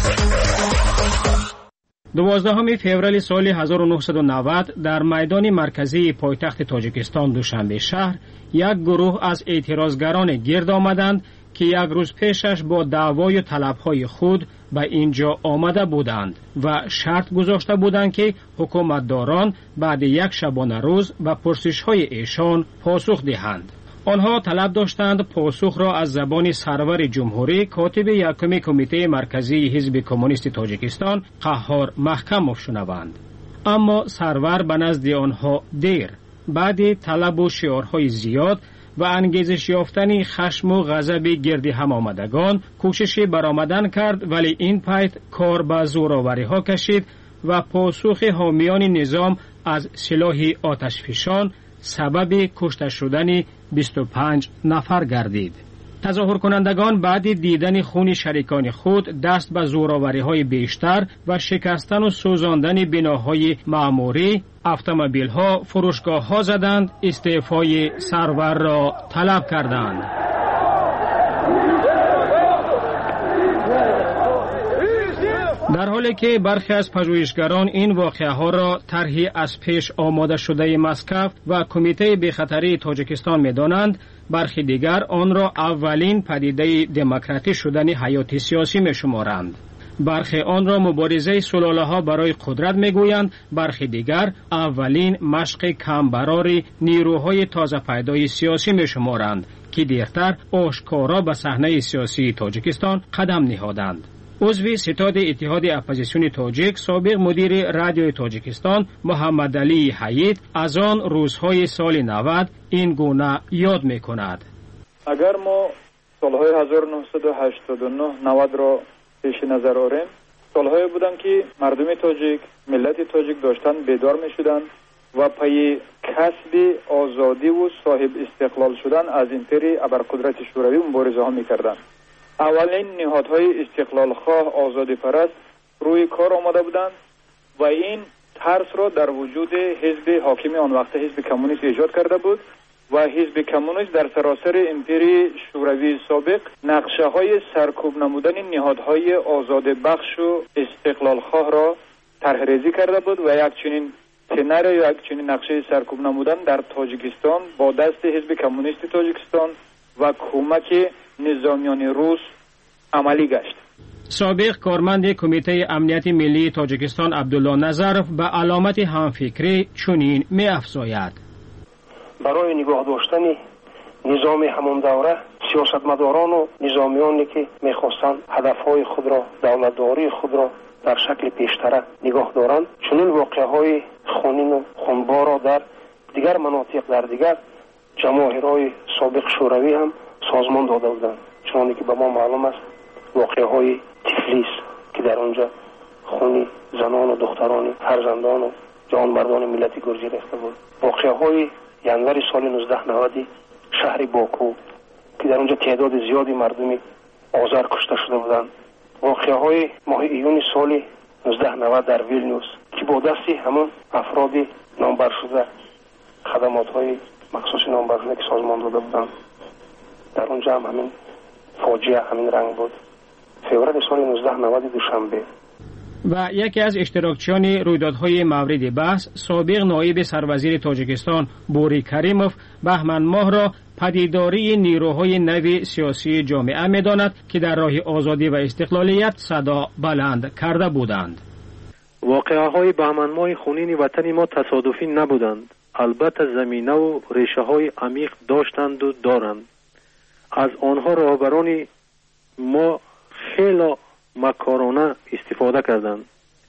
12 فوریه سال 1990 در میدان مرکزی پایتخت تاجیکستان دوشنبه شهر یک گروه از اعتراضگران گرد آمدند که یک روز پیشش با دعوای و طلبهای خود به اینجا آمده بودند و شرط گذاشته بودند که حکومتداران بعد یک شبانه روز به پرسش‌های ایشان پاسخ دهند. آنها طلب داشتند پاسخ را از زبان سرور جمهوری کاتب یکم کمیته مرکزی حزب کمونیست تاجیکستان قهار محکموف شنوند. اما سرور به نزد آنها دیر بعد طلب و شعارهای زیاد و انگیزش یافتن خشم و غضب گرد هم آمدگان کوششی برآمدن کرد، ولی این پایت کار به زورآوری ها کشید و پاسخ حامیان نظام از سلاح آتشفشان سبب کشته شدن 25 نفر گردید. تظاهر کنندگان بعد دیدن خون شریکان خود دست به زورآوری‌های بیشتر و شکستن و سوزاندن بناهای معموری، اتومبیل‌ها، فروشگاه‌ها زدند، استعفای سرور را طلب کردند. در حالی که برخی از پژوهشگران این واقعه‌ها را طرحی از پیش آماده شده مسکو و کمیته بی‌خطری تاجیکستان می‌دانند، برخی دیگر آن را اولین پدیده دموکراتیک شدن حیات سیاسی می‌شمارند. برخی آن را مبارزه سلاله‌ها برای قدرت می‌گویند، برخی دیگر اولین مشق کمبرار نیروهای تازه پیدای سیاسی می‌شمارند که دیرتر آشکارا به صحنه سیاسی تاجیکستان قدم نهادند. عضو ستاد اتحاد اپوزیسیون تاجیک، سابق مدیر رادیوی تاجیکستان محمد علی حیید از آن روزهای سال 90 این گونه یاد می‌کند. اگر ما سالهای 1989 90 را پیش نظر آوریم، سالهایی بودند که مردم تاجیک، ملت تاجیک داشتن بیدار می‌شدند و پای کسب آزادی و صاحب استقلال شدن از امپری ابرقدرت شوروی مبارزه‌ها می‌کردند. اولین نهادهای استقلال خواه آزادی پرست روی کار آمده بودند و این ترس را در وجود حزب حاکم آن وقت حزب کمونیست ایجاد کرده بود و حزب کمونیست در سراسر امپری شوروی سابق نقشه های سرکوب نمودن نهادهای آزاد بخش و استقلال خواه را طرحریزی کرده بود و یک چنین تنر یا یک چنین نقشه سرکوب نمودن در تاجیکستان با دست حزب کمونیست تاجیکستان و کمک نظامیان روس عملی گشت. سابق کارمند کمیته امنیت ملی تاجیکستان عبدالله نظرف به علامت همفکری چنین می افزاید: برای نگاه داشتن نظام همان دوره سیاستمداران و نظامیانی که میخواستند هدفهای خود را، دولتداری خود را در شکل پیشتره نگاه دارند، چنین واقعهای خونین و خونبار را در دیگر مناطق، در دیگر جماهیرهای سابق شوروی هم سازمان داده بودند. چون که به ما معلوم است واقعهای تفلیس که در آنجا خون زنان و دختران، فرزندان و جانبردان ملت گرجی ریخته بود. واقعهای ینور سال 1990 شهر باکو که در آنجا تعداد زیادی مردمی آذر کشته شده بودند. واقعهای ماه ایون سال 1990 در ویلنیوس که با دستی همون افراد نامبر شده خدمات‌های مخصوص نامبر شده که سازمان داده بودند، در اونجا هم همین فاجعه همین رنگ بود. فوریه سال 1990 دوشنبه. و یکی از اشتراکچیان رویدادهای مورد بحث، سابق نایب سروزیر تاجیکستان بوری کریموف، بهمن ماه را پدیداری نیروهای نو سیاسی جامعه می‌داند که در راه آزادی و استقلالیت صدا بلند کرده بودند. واقعه‌های بهمن ماه خونین وطن ما تصادفی نبودند. البته زمینه و ریشه‌های عمیق داشتند و دارند. از آنها رهبران ما خیلی مکارانه استفاده کردند.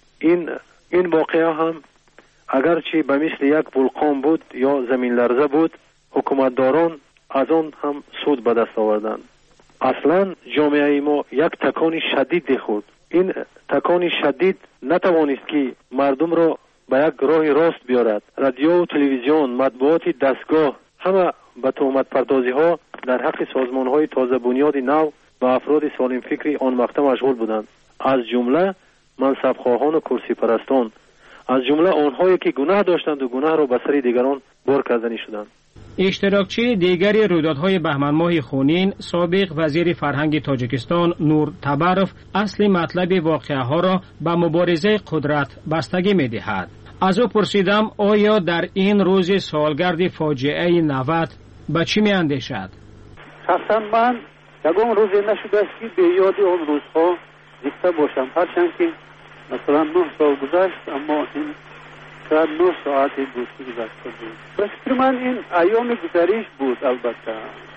این واقعه هم اگرچه به مثل یک ولکان بود یا زمین لرزه بود، حکومتداران از آن هم سود به دست آوردند. اصلا جامعه ما یک تکان شدید خورد. این تکان شدید نتوانست که مردم را به یک راه راست بیارد. رادیو و تلویزیون، مطبوعات دستگاه همه به تهمت پردازی ها در حق سازمان های تازه بنیاد نو و افراد سالم فکری آن مقطع مشغول بودند، از جمله منصبخواهان و کرسی پرستان، از جمله آنهایی که گناه داشتند و گناه را به سر دیگران بار کردنی شدند. اشتراکچی دیگری رویدادهای بهمن ماه خونین، سابق وزیر فرهنگ تاجیکستان نور تبرف، اصل مطلب واقعه ها را به مبارزه قدرت بستگی می دهد. از او پرسیدم آیا در این روز سالگرد فاجعه 90 به چی می اندیشد؟ شخصا من یکم روزی نشده است که به یاد آن روزها زنده باشم، هرچند که مثلا 9 سال گذشت، اما این شاید 9 ساعت دوستی گذشته بود. به فکر من این ایام گذریش بود. البته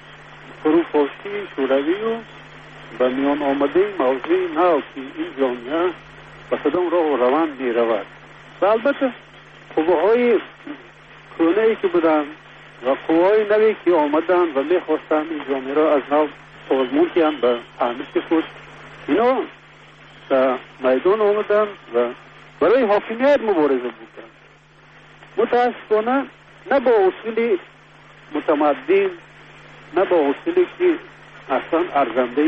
فروپاشی شوروی و به میان آمده موضوع نو که این جامعه به کدام راه و روند می رود و البته قوه‌های کهنه‌ای که بودن و قوه‌های نوی که آمدن و می خواستن این جامعه را از نو سازمان کنند به فهمش خود، اینا در میدان آمدن و برای حاکمیت مبارزه بودن. متاسفانه نه با اصول متمدن، نه با اصولی که اصلا ارزنده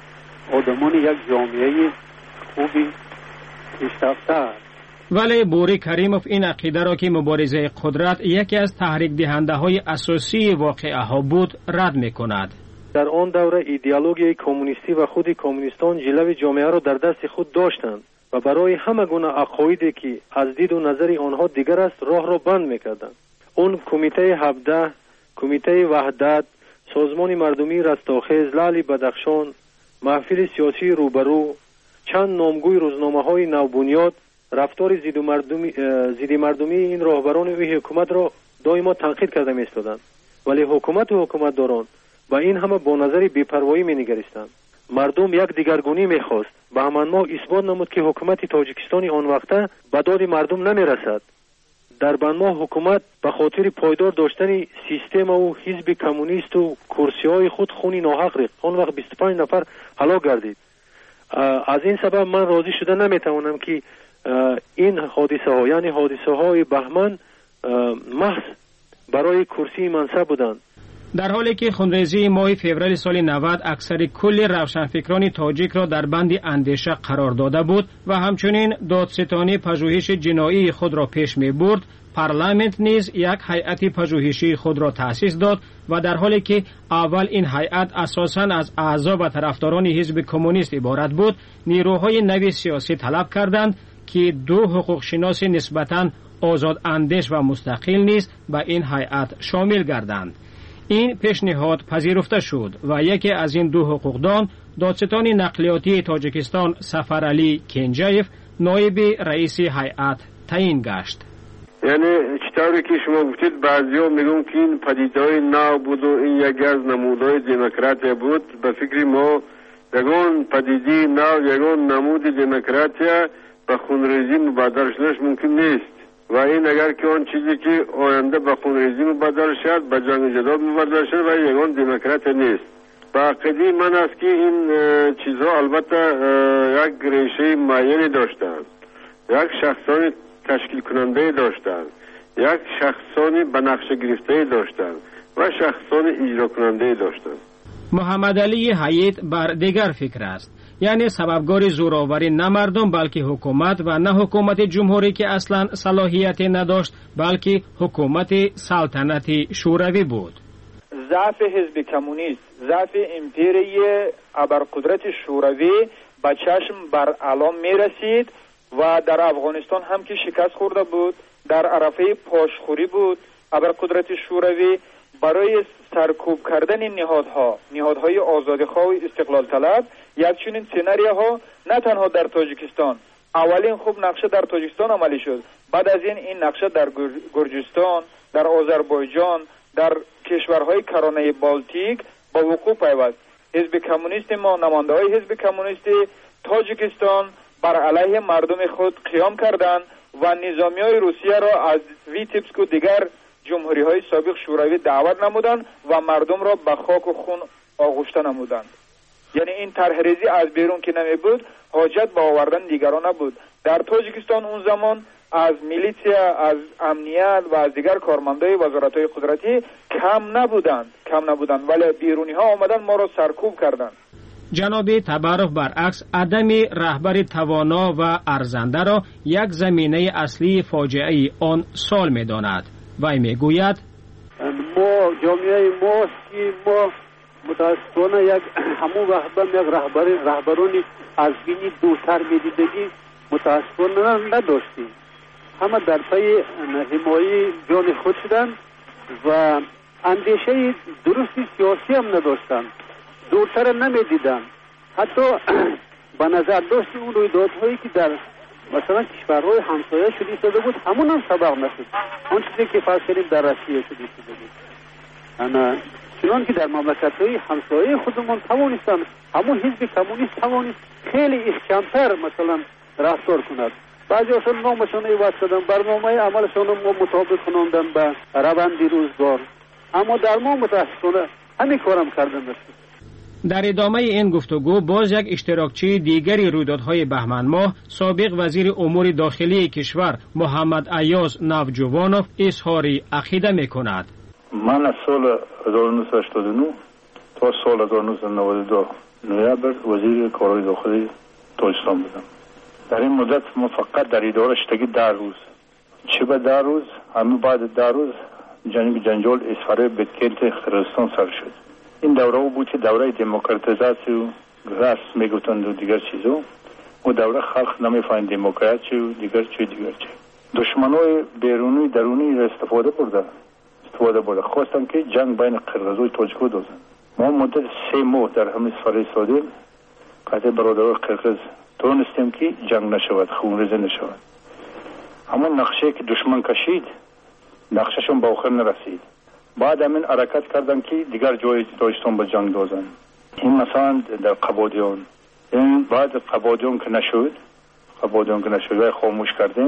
آدمان یک جامعه خوبی پیشرفته است. ولی بوری کریموف این عقیده را که مبارزه قدرت یکی از تحریک دهنده های اساسی واقعه ها بود رد می کند. در آن دوره ایدئولوژی کمونیستی و خود کمونیستان جلوه جامعه را در دست خود داشتند و برای همه گونه عقایدی که از دید و نظر آنها دیگر است راه را بند می‌کردند. اون کمیته 17، کمیته وحدت، سازمان مردمی رستاخیز، لعل بدخشان، محفل سیاسی روبرو، چند نامگوی روزنامه‌های نوبنیاد رفتار ضد مردمی این راهبران و حکومت را دائما تنقید کرده می‌ایستادند. ولی حکومت و حکومتداران با این همه با نظر بی‌پروایی می‌نگریستند. مردم یک دیگرگونی می‌خواست. به همان ماه اثبات نمود که حکومت تاجیکستان آن وقته به داد مردم نمی‌رسد. در بنما حکومت به خاطر پایدار داشتن سیستم و حزب کمونیست و کرسی‌های خود خونی ناحق ریخت. آن وقت 25 نفر هلاک گردید. از این سبب من راضی شده نمی‌توانم که این حادثه ها یعنی حادثه های بهمن محض برای کرسی منصب بودند. در حالی که خونریزی ماه فوریه سال 90 اکثر کل روشنفکران تاجیک را در بند اندیشه قرار داده بود و همچنین دادستانی پژوهش جنایی خود را پیش می برد، پارلمانت نیز یک هیئت پژوهشی خود را تأسیس داد و در حالی که اول این هیئت اساساً از اعضا و طرفداران حزب کمونیست عبارت بود، نیروهای نوی سیاسی طلب کردند که دو حقوق شناس نسبتاً آزاد اندیش و مستقل نیز به این هیئت شامل گردند. این پیشنهاد پذیرفته شد و یکی از این دو حقوقدان دادستان نقلیاتی تاجیکستان سفرعلی کنجایف نایب رئیس هیئت تعیین گشت. یعنی چطوری که شما گفتید بعضیا میگن که این پدیده‌های نو بود و این یکی از نمودهای دموکراسی بود. به فکر ما یگان پدیده نو یگان نمود دموکراسی به خونریزی مبادر شدنش ممکن نیست و این اگر که آن چیزی که آینده به خونریزی مبادر شد به جنگ جدال مبادر شد و یگان دموکراسی نیست. با عقیده من است که این چیزها البته یک ریشه معینی داشتند، یک شخصانی تشکیل کننده داشتند، یک شخصانی به نقشه گرفته داشتند و شخصانی اجرا کننده داشتند. محمد علی حیید بر دیگر فکر است، یعنی سببگار زوراوری نه مردم بلکه حکومت و نه حکومت جمهوری که اصلا صلاحیت نداشت بلکه حکومت سلطنتی شوروی بود. ضعف حزب کمونیست، ضعف امپیری ابرقدرت شوروی به چشم بر علام می رسید و در افغانستان هم که شکست خورده بود، در عرفه پاشخوری بود. ابرقدرت شوروی برای سرکوب کردن نهادهای آزادی‌خواه و استقلال طلب یک چنین سناریوها نه تنها در تاجیکستان، اولین خوب نقشه در تاجیکستان عملی شد، بعد از این نقشه در گرجستان، در آذربایجان، در کشورهای کرانه بالتیک با وقوع پیوست. حزب کمونیست ما، نماینده‌های حزب کمونیست تاجیکستان بر علیه مردم خود قیام کردند و نظامی‌های روسیه را از ویتبسک و دیگر جمهوری‌های سابق شوروی دعوت نمودند و مردم را به خاک و خون آغشته نمودند. یعنی این طرحریزی از بیرون که نمی بود، حاجت به آوردن دیگران نبود. در تاجیکستان اون زمان از میلیسیا، از امنیت و از دیگر کارمندای وزارت‌های قدرتی کم نبودند ولی بیرونی ها آمدن ما را سرکوب کردند. جناب تبارف برعکس عدم رهبر توانا و ارزنده را یک زمینه اصلی فاجعه آن سال می‌داند. وی میگوید ما جامعه ماست که ما متاسفانه یک همون رهبرانی از بینی دوتر میدیدگی متاسفانه نداشتیم. همه در پی حمایت جان خود شدند و اندیشه درستی سیاسی هم نداشتند، دورتر نمیدیدند. حتی به نظر داشت اون رویدادهایی که در مثلا کشورهای همسایه شده بود همون هم سبق نشد. آن چیزی که فرض کنیم در روسیه شده بود، چنان که در مملکت‌های همسایه خودمون توانستن همون حزب کمونیست توانست خیلی احکام‌تر مثلا رفتار کند. بعضی اصلا نامشان عوض کردن، برنامه عملشان رو مطابق کناندن به روند روزگار، اما در ما متاسفانه همین کارم کردن نشد. در ادامه این گفتگو باز یک اشتراکچی دیگری رویدادهای بهمن ماه سابق وزیر امور داخلی کشور محمد ایاز نوجوانوف اظهار عقیده می‌کند. من از سال 1989 تا سال 1992 نوامبر وزیر کارهای داخلی تاجیکستان بودم. در این مدت ما فقط در اداره شدگی 10 روز، چه به 10 روز، همین بعد 10 روز جنجال اسفاره بدکلت قرقیزستان سر شد. این دوره بود که دوره دموکراتیزاسی و رسم میگفتند و دیگر چیزو، و دوره خلق نمیفهمید دموکراسی و دیگر چی. دشمنای بیرونی درونی را استفاده برده خواستن که جنگ بین قرقیز و تاجیک دوزن. ما مدت 3 ماه در همین سفر ایستادیم، قطع برادرای قرقیز تونستیم که جنگ نشود، خونریزی نشود. اما نقشه که دشمن کشید نقشهشون به آخر نرسید. بعد همین حرکت کردن که دیگر جای تاجیکستان به جنگ دوزن. این مثلا در قبادیان، این بعد قبادیان که نشد و خاموش کردیم،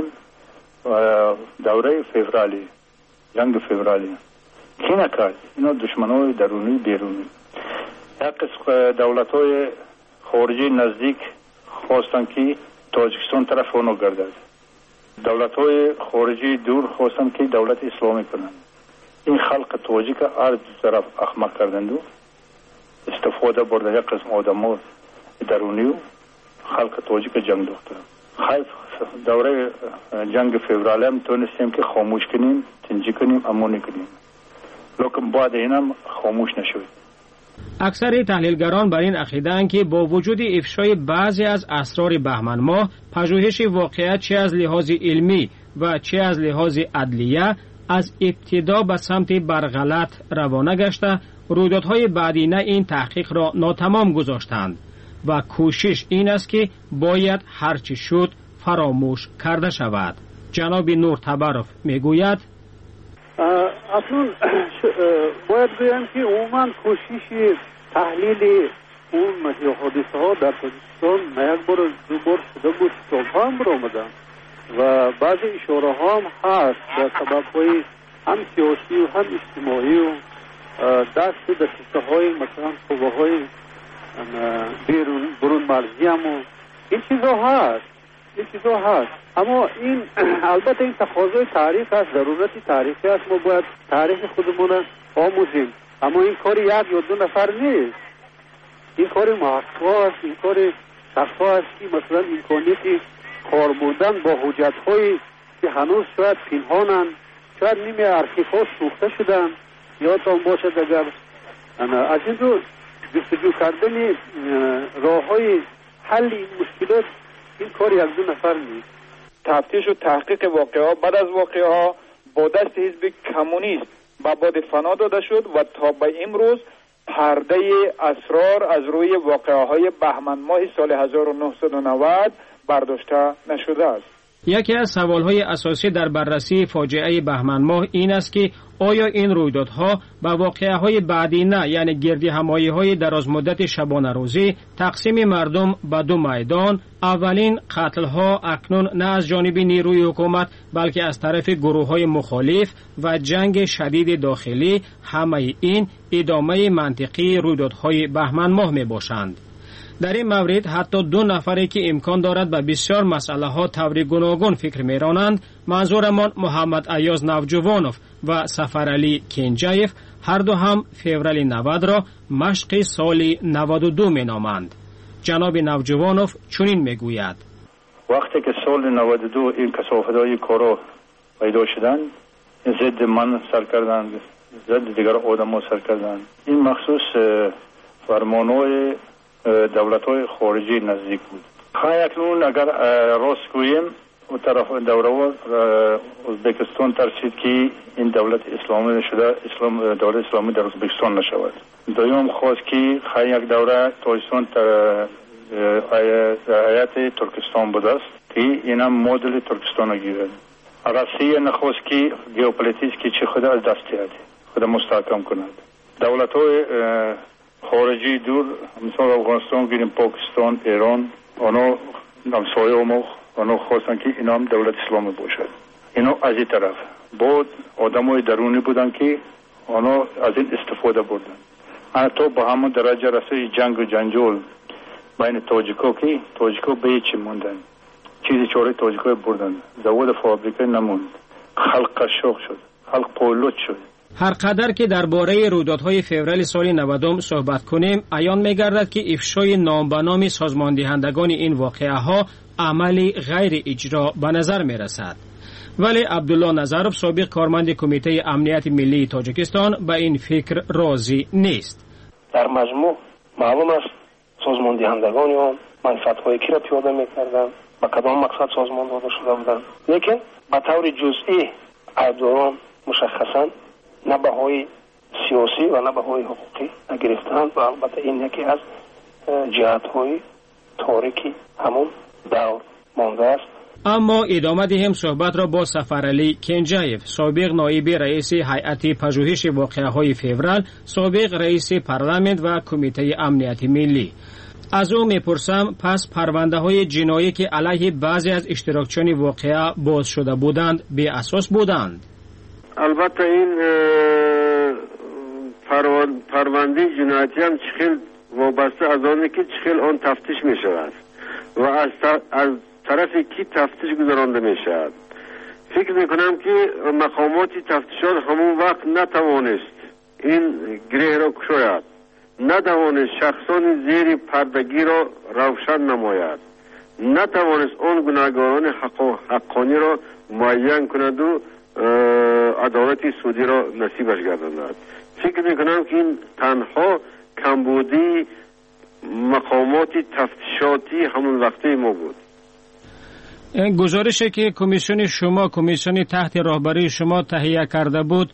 دوره فوریه، جنگ فوریه کی نکرد؟ اینا دشمنای درونی بیرونی. یک قسم دولت‌های خارجی نزدیک خواستن که تاجیکستان طرف اونو گردد. دولت‌های خارجی دور خواستن که دولت اسلامی کنند. این خلق تاجیک هر دو طرف احمق کردند و استفاده برده یک قسم آدم‌ها درونی و خلق تاجیک جنگ دوختن. خیلی دوره جنگ فوریه هم تونستیم که خاموش کنیم، تنجی کنیم، امانی کنیم، لیکن بعد این هم خاموش نشد. اکثر تحلیلگران بر این عقیده‌اند که با وجود افشای بعضی از اسرار بهمن ماه، پژوهش واقعیت چه از لحاظ علمی و چه از لحاظ عدلیه از ابتدا به سمت برغلط روانه گشته، رویدادهای بعدینه این تحقیق را ناتمام گذاشتند و کوشش این است که باید هرچی شد فراموش کرده شود. جناب نور تبرف میگوید اصلا باید بگم که عموما کوشش تحلیل اون حادثه ها در تاجیکستان نه یک بار دو بار شده بود، سالها هم برآمدن و بعضی اشاره ها هم هست در سبب های هم سیاسی و هم اجتماعی و دست دسته های مثلا قوه برون مرزی هم و این چیزا هست. اما این البته این تقاضای تاریخ است، ضرورتی تاریخی است، ما باید تاریخ خودمون آموزیم. اما این کار یک یا دو نفر نیست، این کار محققا است، این کار شخصا است که مثلا امکانیتی کار بردن با حجت هایی که هنوز شاید پنهانند، شاید نیمه ارشیف ها سوخته شدن. یادتان باشد اگر از این دو جستجو کردن راه های حل این مشکلات این کار یک دو نفر نیست. تفتیش و تحقیق واقعه بعد از واقعه ها با دست حزب کمونیست به باد فنا داده شد و تا به امروز پرده اسرار از روی واقعه های بهمن ماه سال 1990 برداشته نشده است. یکی از سوالهای اساسی در بررسی فاجعه بهمن ماه این است که آیا این رویدادها به واقعه‌های بعدی نه، یعنی گردی همایی‌های درازمدت شبانه روزی، تقسیم مردم به دو میدان، اولین قتل‌ها اکنون نه از جانب نیروی حکومت بلکه از طرف گروه‌های مخالف و جنگ شدید داخلی، همه این ادامه منطقی رویدادهای بهمن ماه میباشند. در این مورد حتی دو نفری که امکان دارد به بسیار مسئله ها طور گوناگون فکر میرانند، منظورمان محمد ایاز نوجوانوف و سفرعلی کنجایف، هر دو هم فوریه 90 را مشق سال 92 مینامند. جناب نوجوانوف چنین میگوید: وقتی که سال 92 این کثافت‌های کارا پیدا شدند، ضد من سر کردند، ضد دیگر آدم‌ها سر کردند. این مخصوص فرمان‌های دولت‌های خارجی نزدیک بود. اکنون اگر راست گوییم و طرف دوره ازبکستان ترسید که این دولت اسلامی شده، دولت اسلامی در ازبکستان نشود. دوم خواست که یک دوره تاجیکستان هیئت ترکستان بود است که این هم مدل ترکستان گیرد. روسیه نخواست که ژئوپلیتیک چه خود از دست دهد، خود مستحکم کند. دولت‌های خارجی دور مثلا افغانستان گیریم، پاکستان، ایران، آنها همسایه ما آنها خواستن که اینا هم دولت اسلامی باشد. اینا از این طرف بود آدمای درونی بودن که آنها از این استفاده بردن. حتی با همون درجه رسید جنگ و جنجال بین تاجیکا که تاجیکا به هیچ موندن، چیزی چاره تاجیکا بردن، زواد فابریکه نموند، خلق قشاق شد، خلق پایلوت شد. هر قدر که درباره رویدادهای فوریه سال 90 صحبت کنیم، عیان می‌گردد که افشای نام به نام سازماندهندگان این واقعه‌ها عملی غیر اجرا به نظر می‌رسد. ولی عبدالله نظرов سابق کارمند کمیته امنیت ملی تاجیکستان به این فکر راضی نیست. در مجموع معلوم است سازماندهندگان آن منفعت‌های کی را پیاده می‌کردند، با کدام مقصد سازمان داده شده بودند، لیکن به طور جزئی ایداران مشخصاً نه بهای سیاسی و نه بهای حقوقی نگرفتند و البته این یکی از جهت‌های تاریکی همون دور مانده است. اما ادامه دهیم صحبت را با سفرعلی کنجایف، سابق نایب رئیس هیئت پژوهش واقعه‌های فوریه، سابق رئیس پارلمان و کمیته امنیت ملی. از او میپرسم پس پرونده‌های جنایی که علیه بعضی از اشتراکچیان واقعه باز شده بودند بی اساس بودند؟ البته این پرونده جنایتی هم چخیل وابسته از آنه که چخیل آن تفتیش می شود و از طرف کی تفتیش گذرانده می شود. فکر می کنم که مقامات تفتیشات همون وقت نتوانست این گره را کشاید، نتوانست شخصان زیر پردگی را روشن نماید، نتوانست آن گناهکاران حقانی را معین کند و عدالت سودی را نصیبش گرداند. فکر میکنم که این تنها کمبودی مقامات تفتیشاتی همون وقتی ما بود. گزارشی که کمیسیون شما، کمیسیون تحت راهبری شما تهیه کرده بود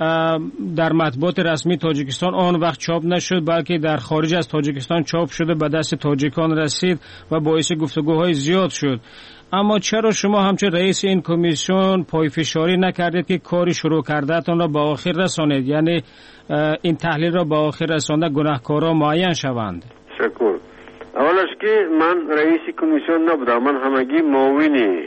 در مطبوعات رسمی تاجیکستان آن وقت چاپ نشد، بلکه در خارج از تاجیکستان چاپ شده به دست تاجیکان رسید و باعث گفتگوهای زیاد شد. اما چرا شما همچون رئیس این کمیسیون پایفشاری نکردید که کاری شروع کردهتان را به آخر رسانید، یعنی این تحلیل را به آخر رسانده گناهکاران معین شوند؟ شکر. اولش که من رئیس کمیسیون نبودم، من همگی معاون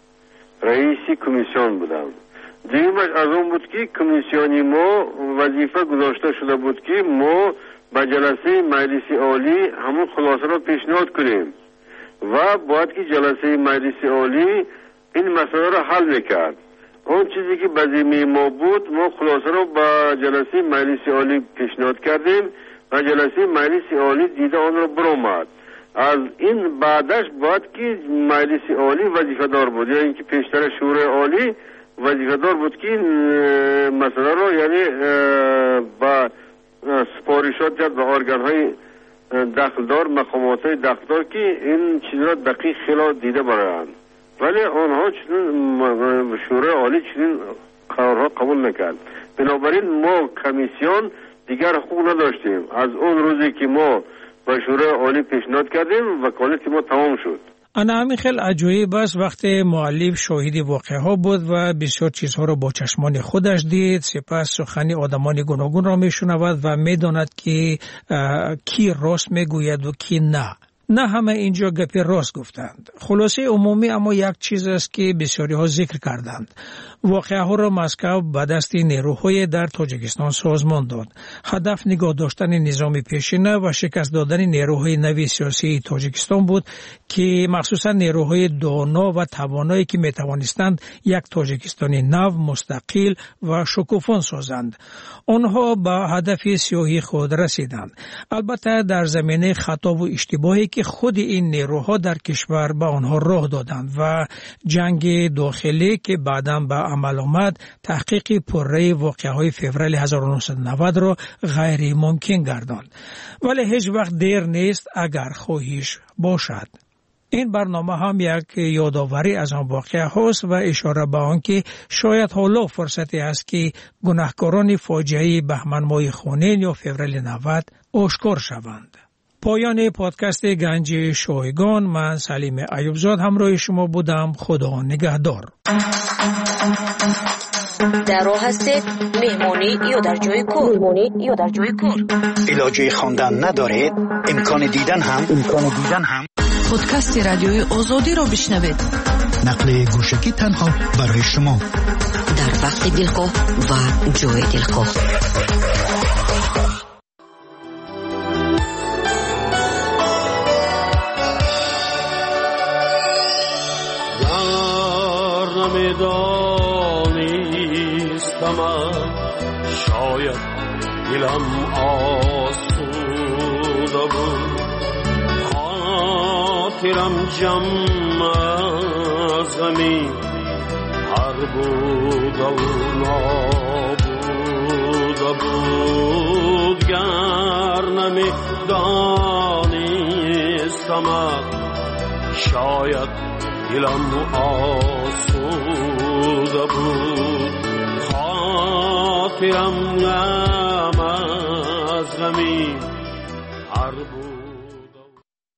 رئیس کمیسیون بودم. دیگرش از اون بود که کمیسیونی ما وظیفه گذاشته شده بود که ما به جلسه مجلس عالی همون خلاصه را پیشنهاد کنیم و باید که جلسه مجلس عالی این مسئله را حل میکرد. اون چیزی که به ذمه ما بود ما خلاصه را به جلسه مجلس عالی پیشنهاد کردیم و جلسه مجلس عالی دیده آن را برآمد. از این بعدش باید که مجلس عالی وظیفه دار بود، یعنی اینکه پیشتر شورای عالی وظیفه دار بود که مسئله را یعنی با سپارشات جد به ارگان‌های دخلدار، مقامات‌های دخلدار که این چیز را دقیق خیلی دیده برایند، ولی آنها چنین شورای عالی چنین قرارها قبول نکرد. بنابراین ما کمیسیون دیگر حقوق نداشتیم. از اون روزی که ما به شورای عالی پیشنهاد کردیم وکالت ما تمام شد. انا همین خیلی عجایب است وقتی مؤلف شاهد واقعه ها بود و بسیار چیزها را با چشمان خودش دید، سپس سخنی آدمان گوناگون را میشنود و میداند که کی راست میگوید و کی نه. نه همه اینجا گپی راست گفتند. خلاصه عمومی اما یک چیز است که بسیاری ها ذکر کردند. واقعه ها را مسکو به دست نیروهای در تاجیکستان سازمان داد. هدف نگاه داشتن نظام پیشینه و شکست دادن نیروهای نوی سیاسی تاجیکستان بود که مخصوصا نیروهای دانا و توانایی که میتوانستند یک تاجیکستانی نو، مستقل و شکوفان سازند. آنها به هدف سیاهی خود رسیدند. البته در زمینه خطا و اشتباهی که خود این نیروها در کشور به آنها راه دادند و جنگ داخلی که بعداً به عمل آمد تحقیق پره‌ی واقعه‌های فوریه 1990 را غیر ممکن گرداند. ولی هیچ وقت دیر نیست اگر خواهش باشد. این برنامه هم یک یادآوری از آن واقعه هاست و اشاره به آن که شاید حالا فرصتی است که گناهکاران فاجعه بهمن ماه خونین یا فوریه 90 آشکار شوند. پایان پادکست گنج شایگان، من سلیم ایوبزاد همراه شما بودم. خدا نگهدار. در راه هستید مهمانی یا در جای کار؟ علاجه خواندن ندارید؟ امکان دیدن هم پادکست رادیوی آزادی را بشنوید. نقل گوشکی تنها برای شما در وقت دلخواه و جای دلخواه. شاید دلم آسوده بود، خاطرم جمع از غمی هر بوده و نابوده بود. گر نمی دانستم شاید دلم آسوده بود، خاطرم غم از غمی هر بود.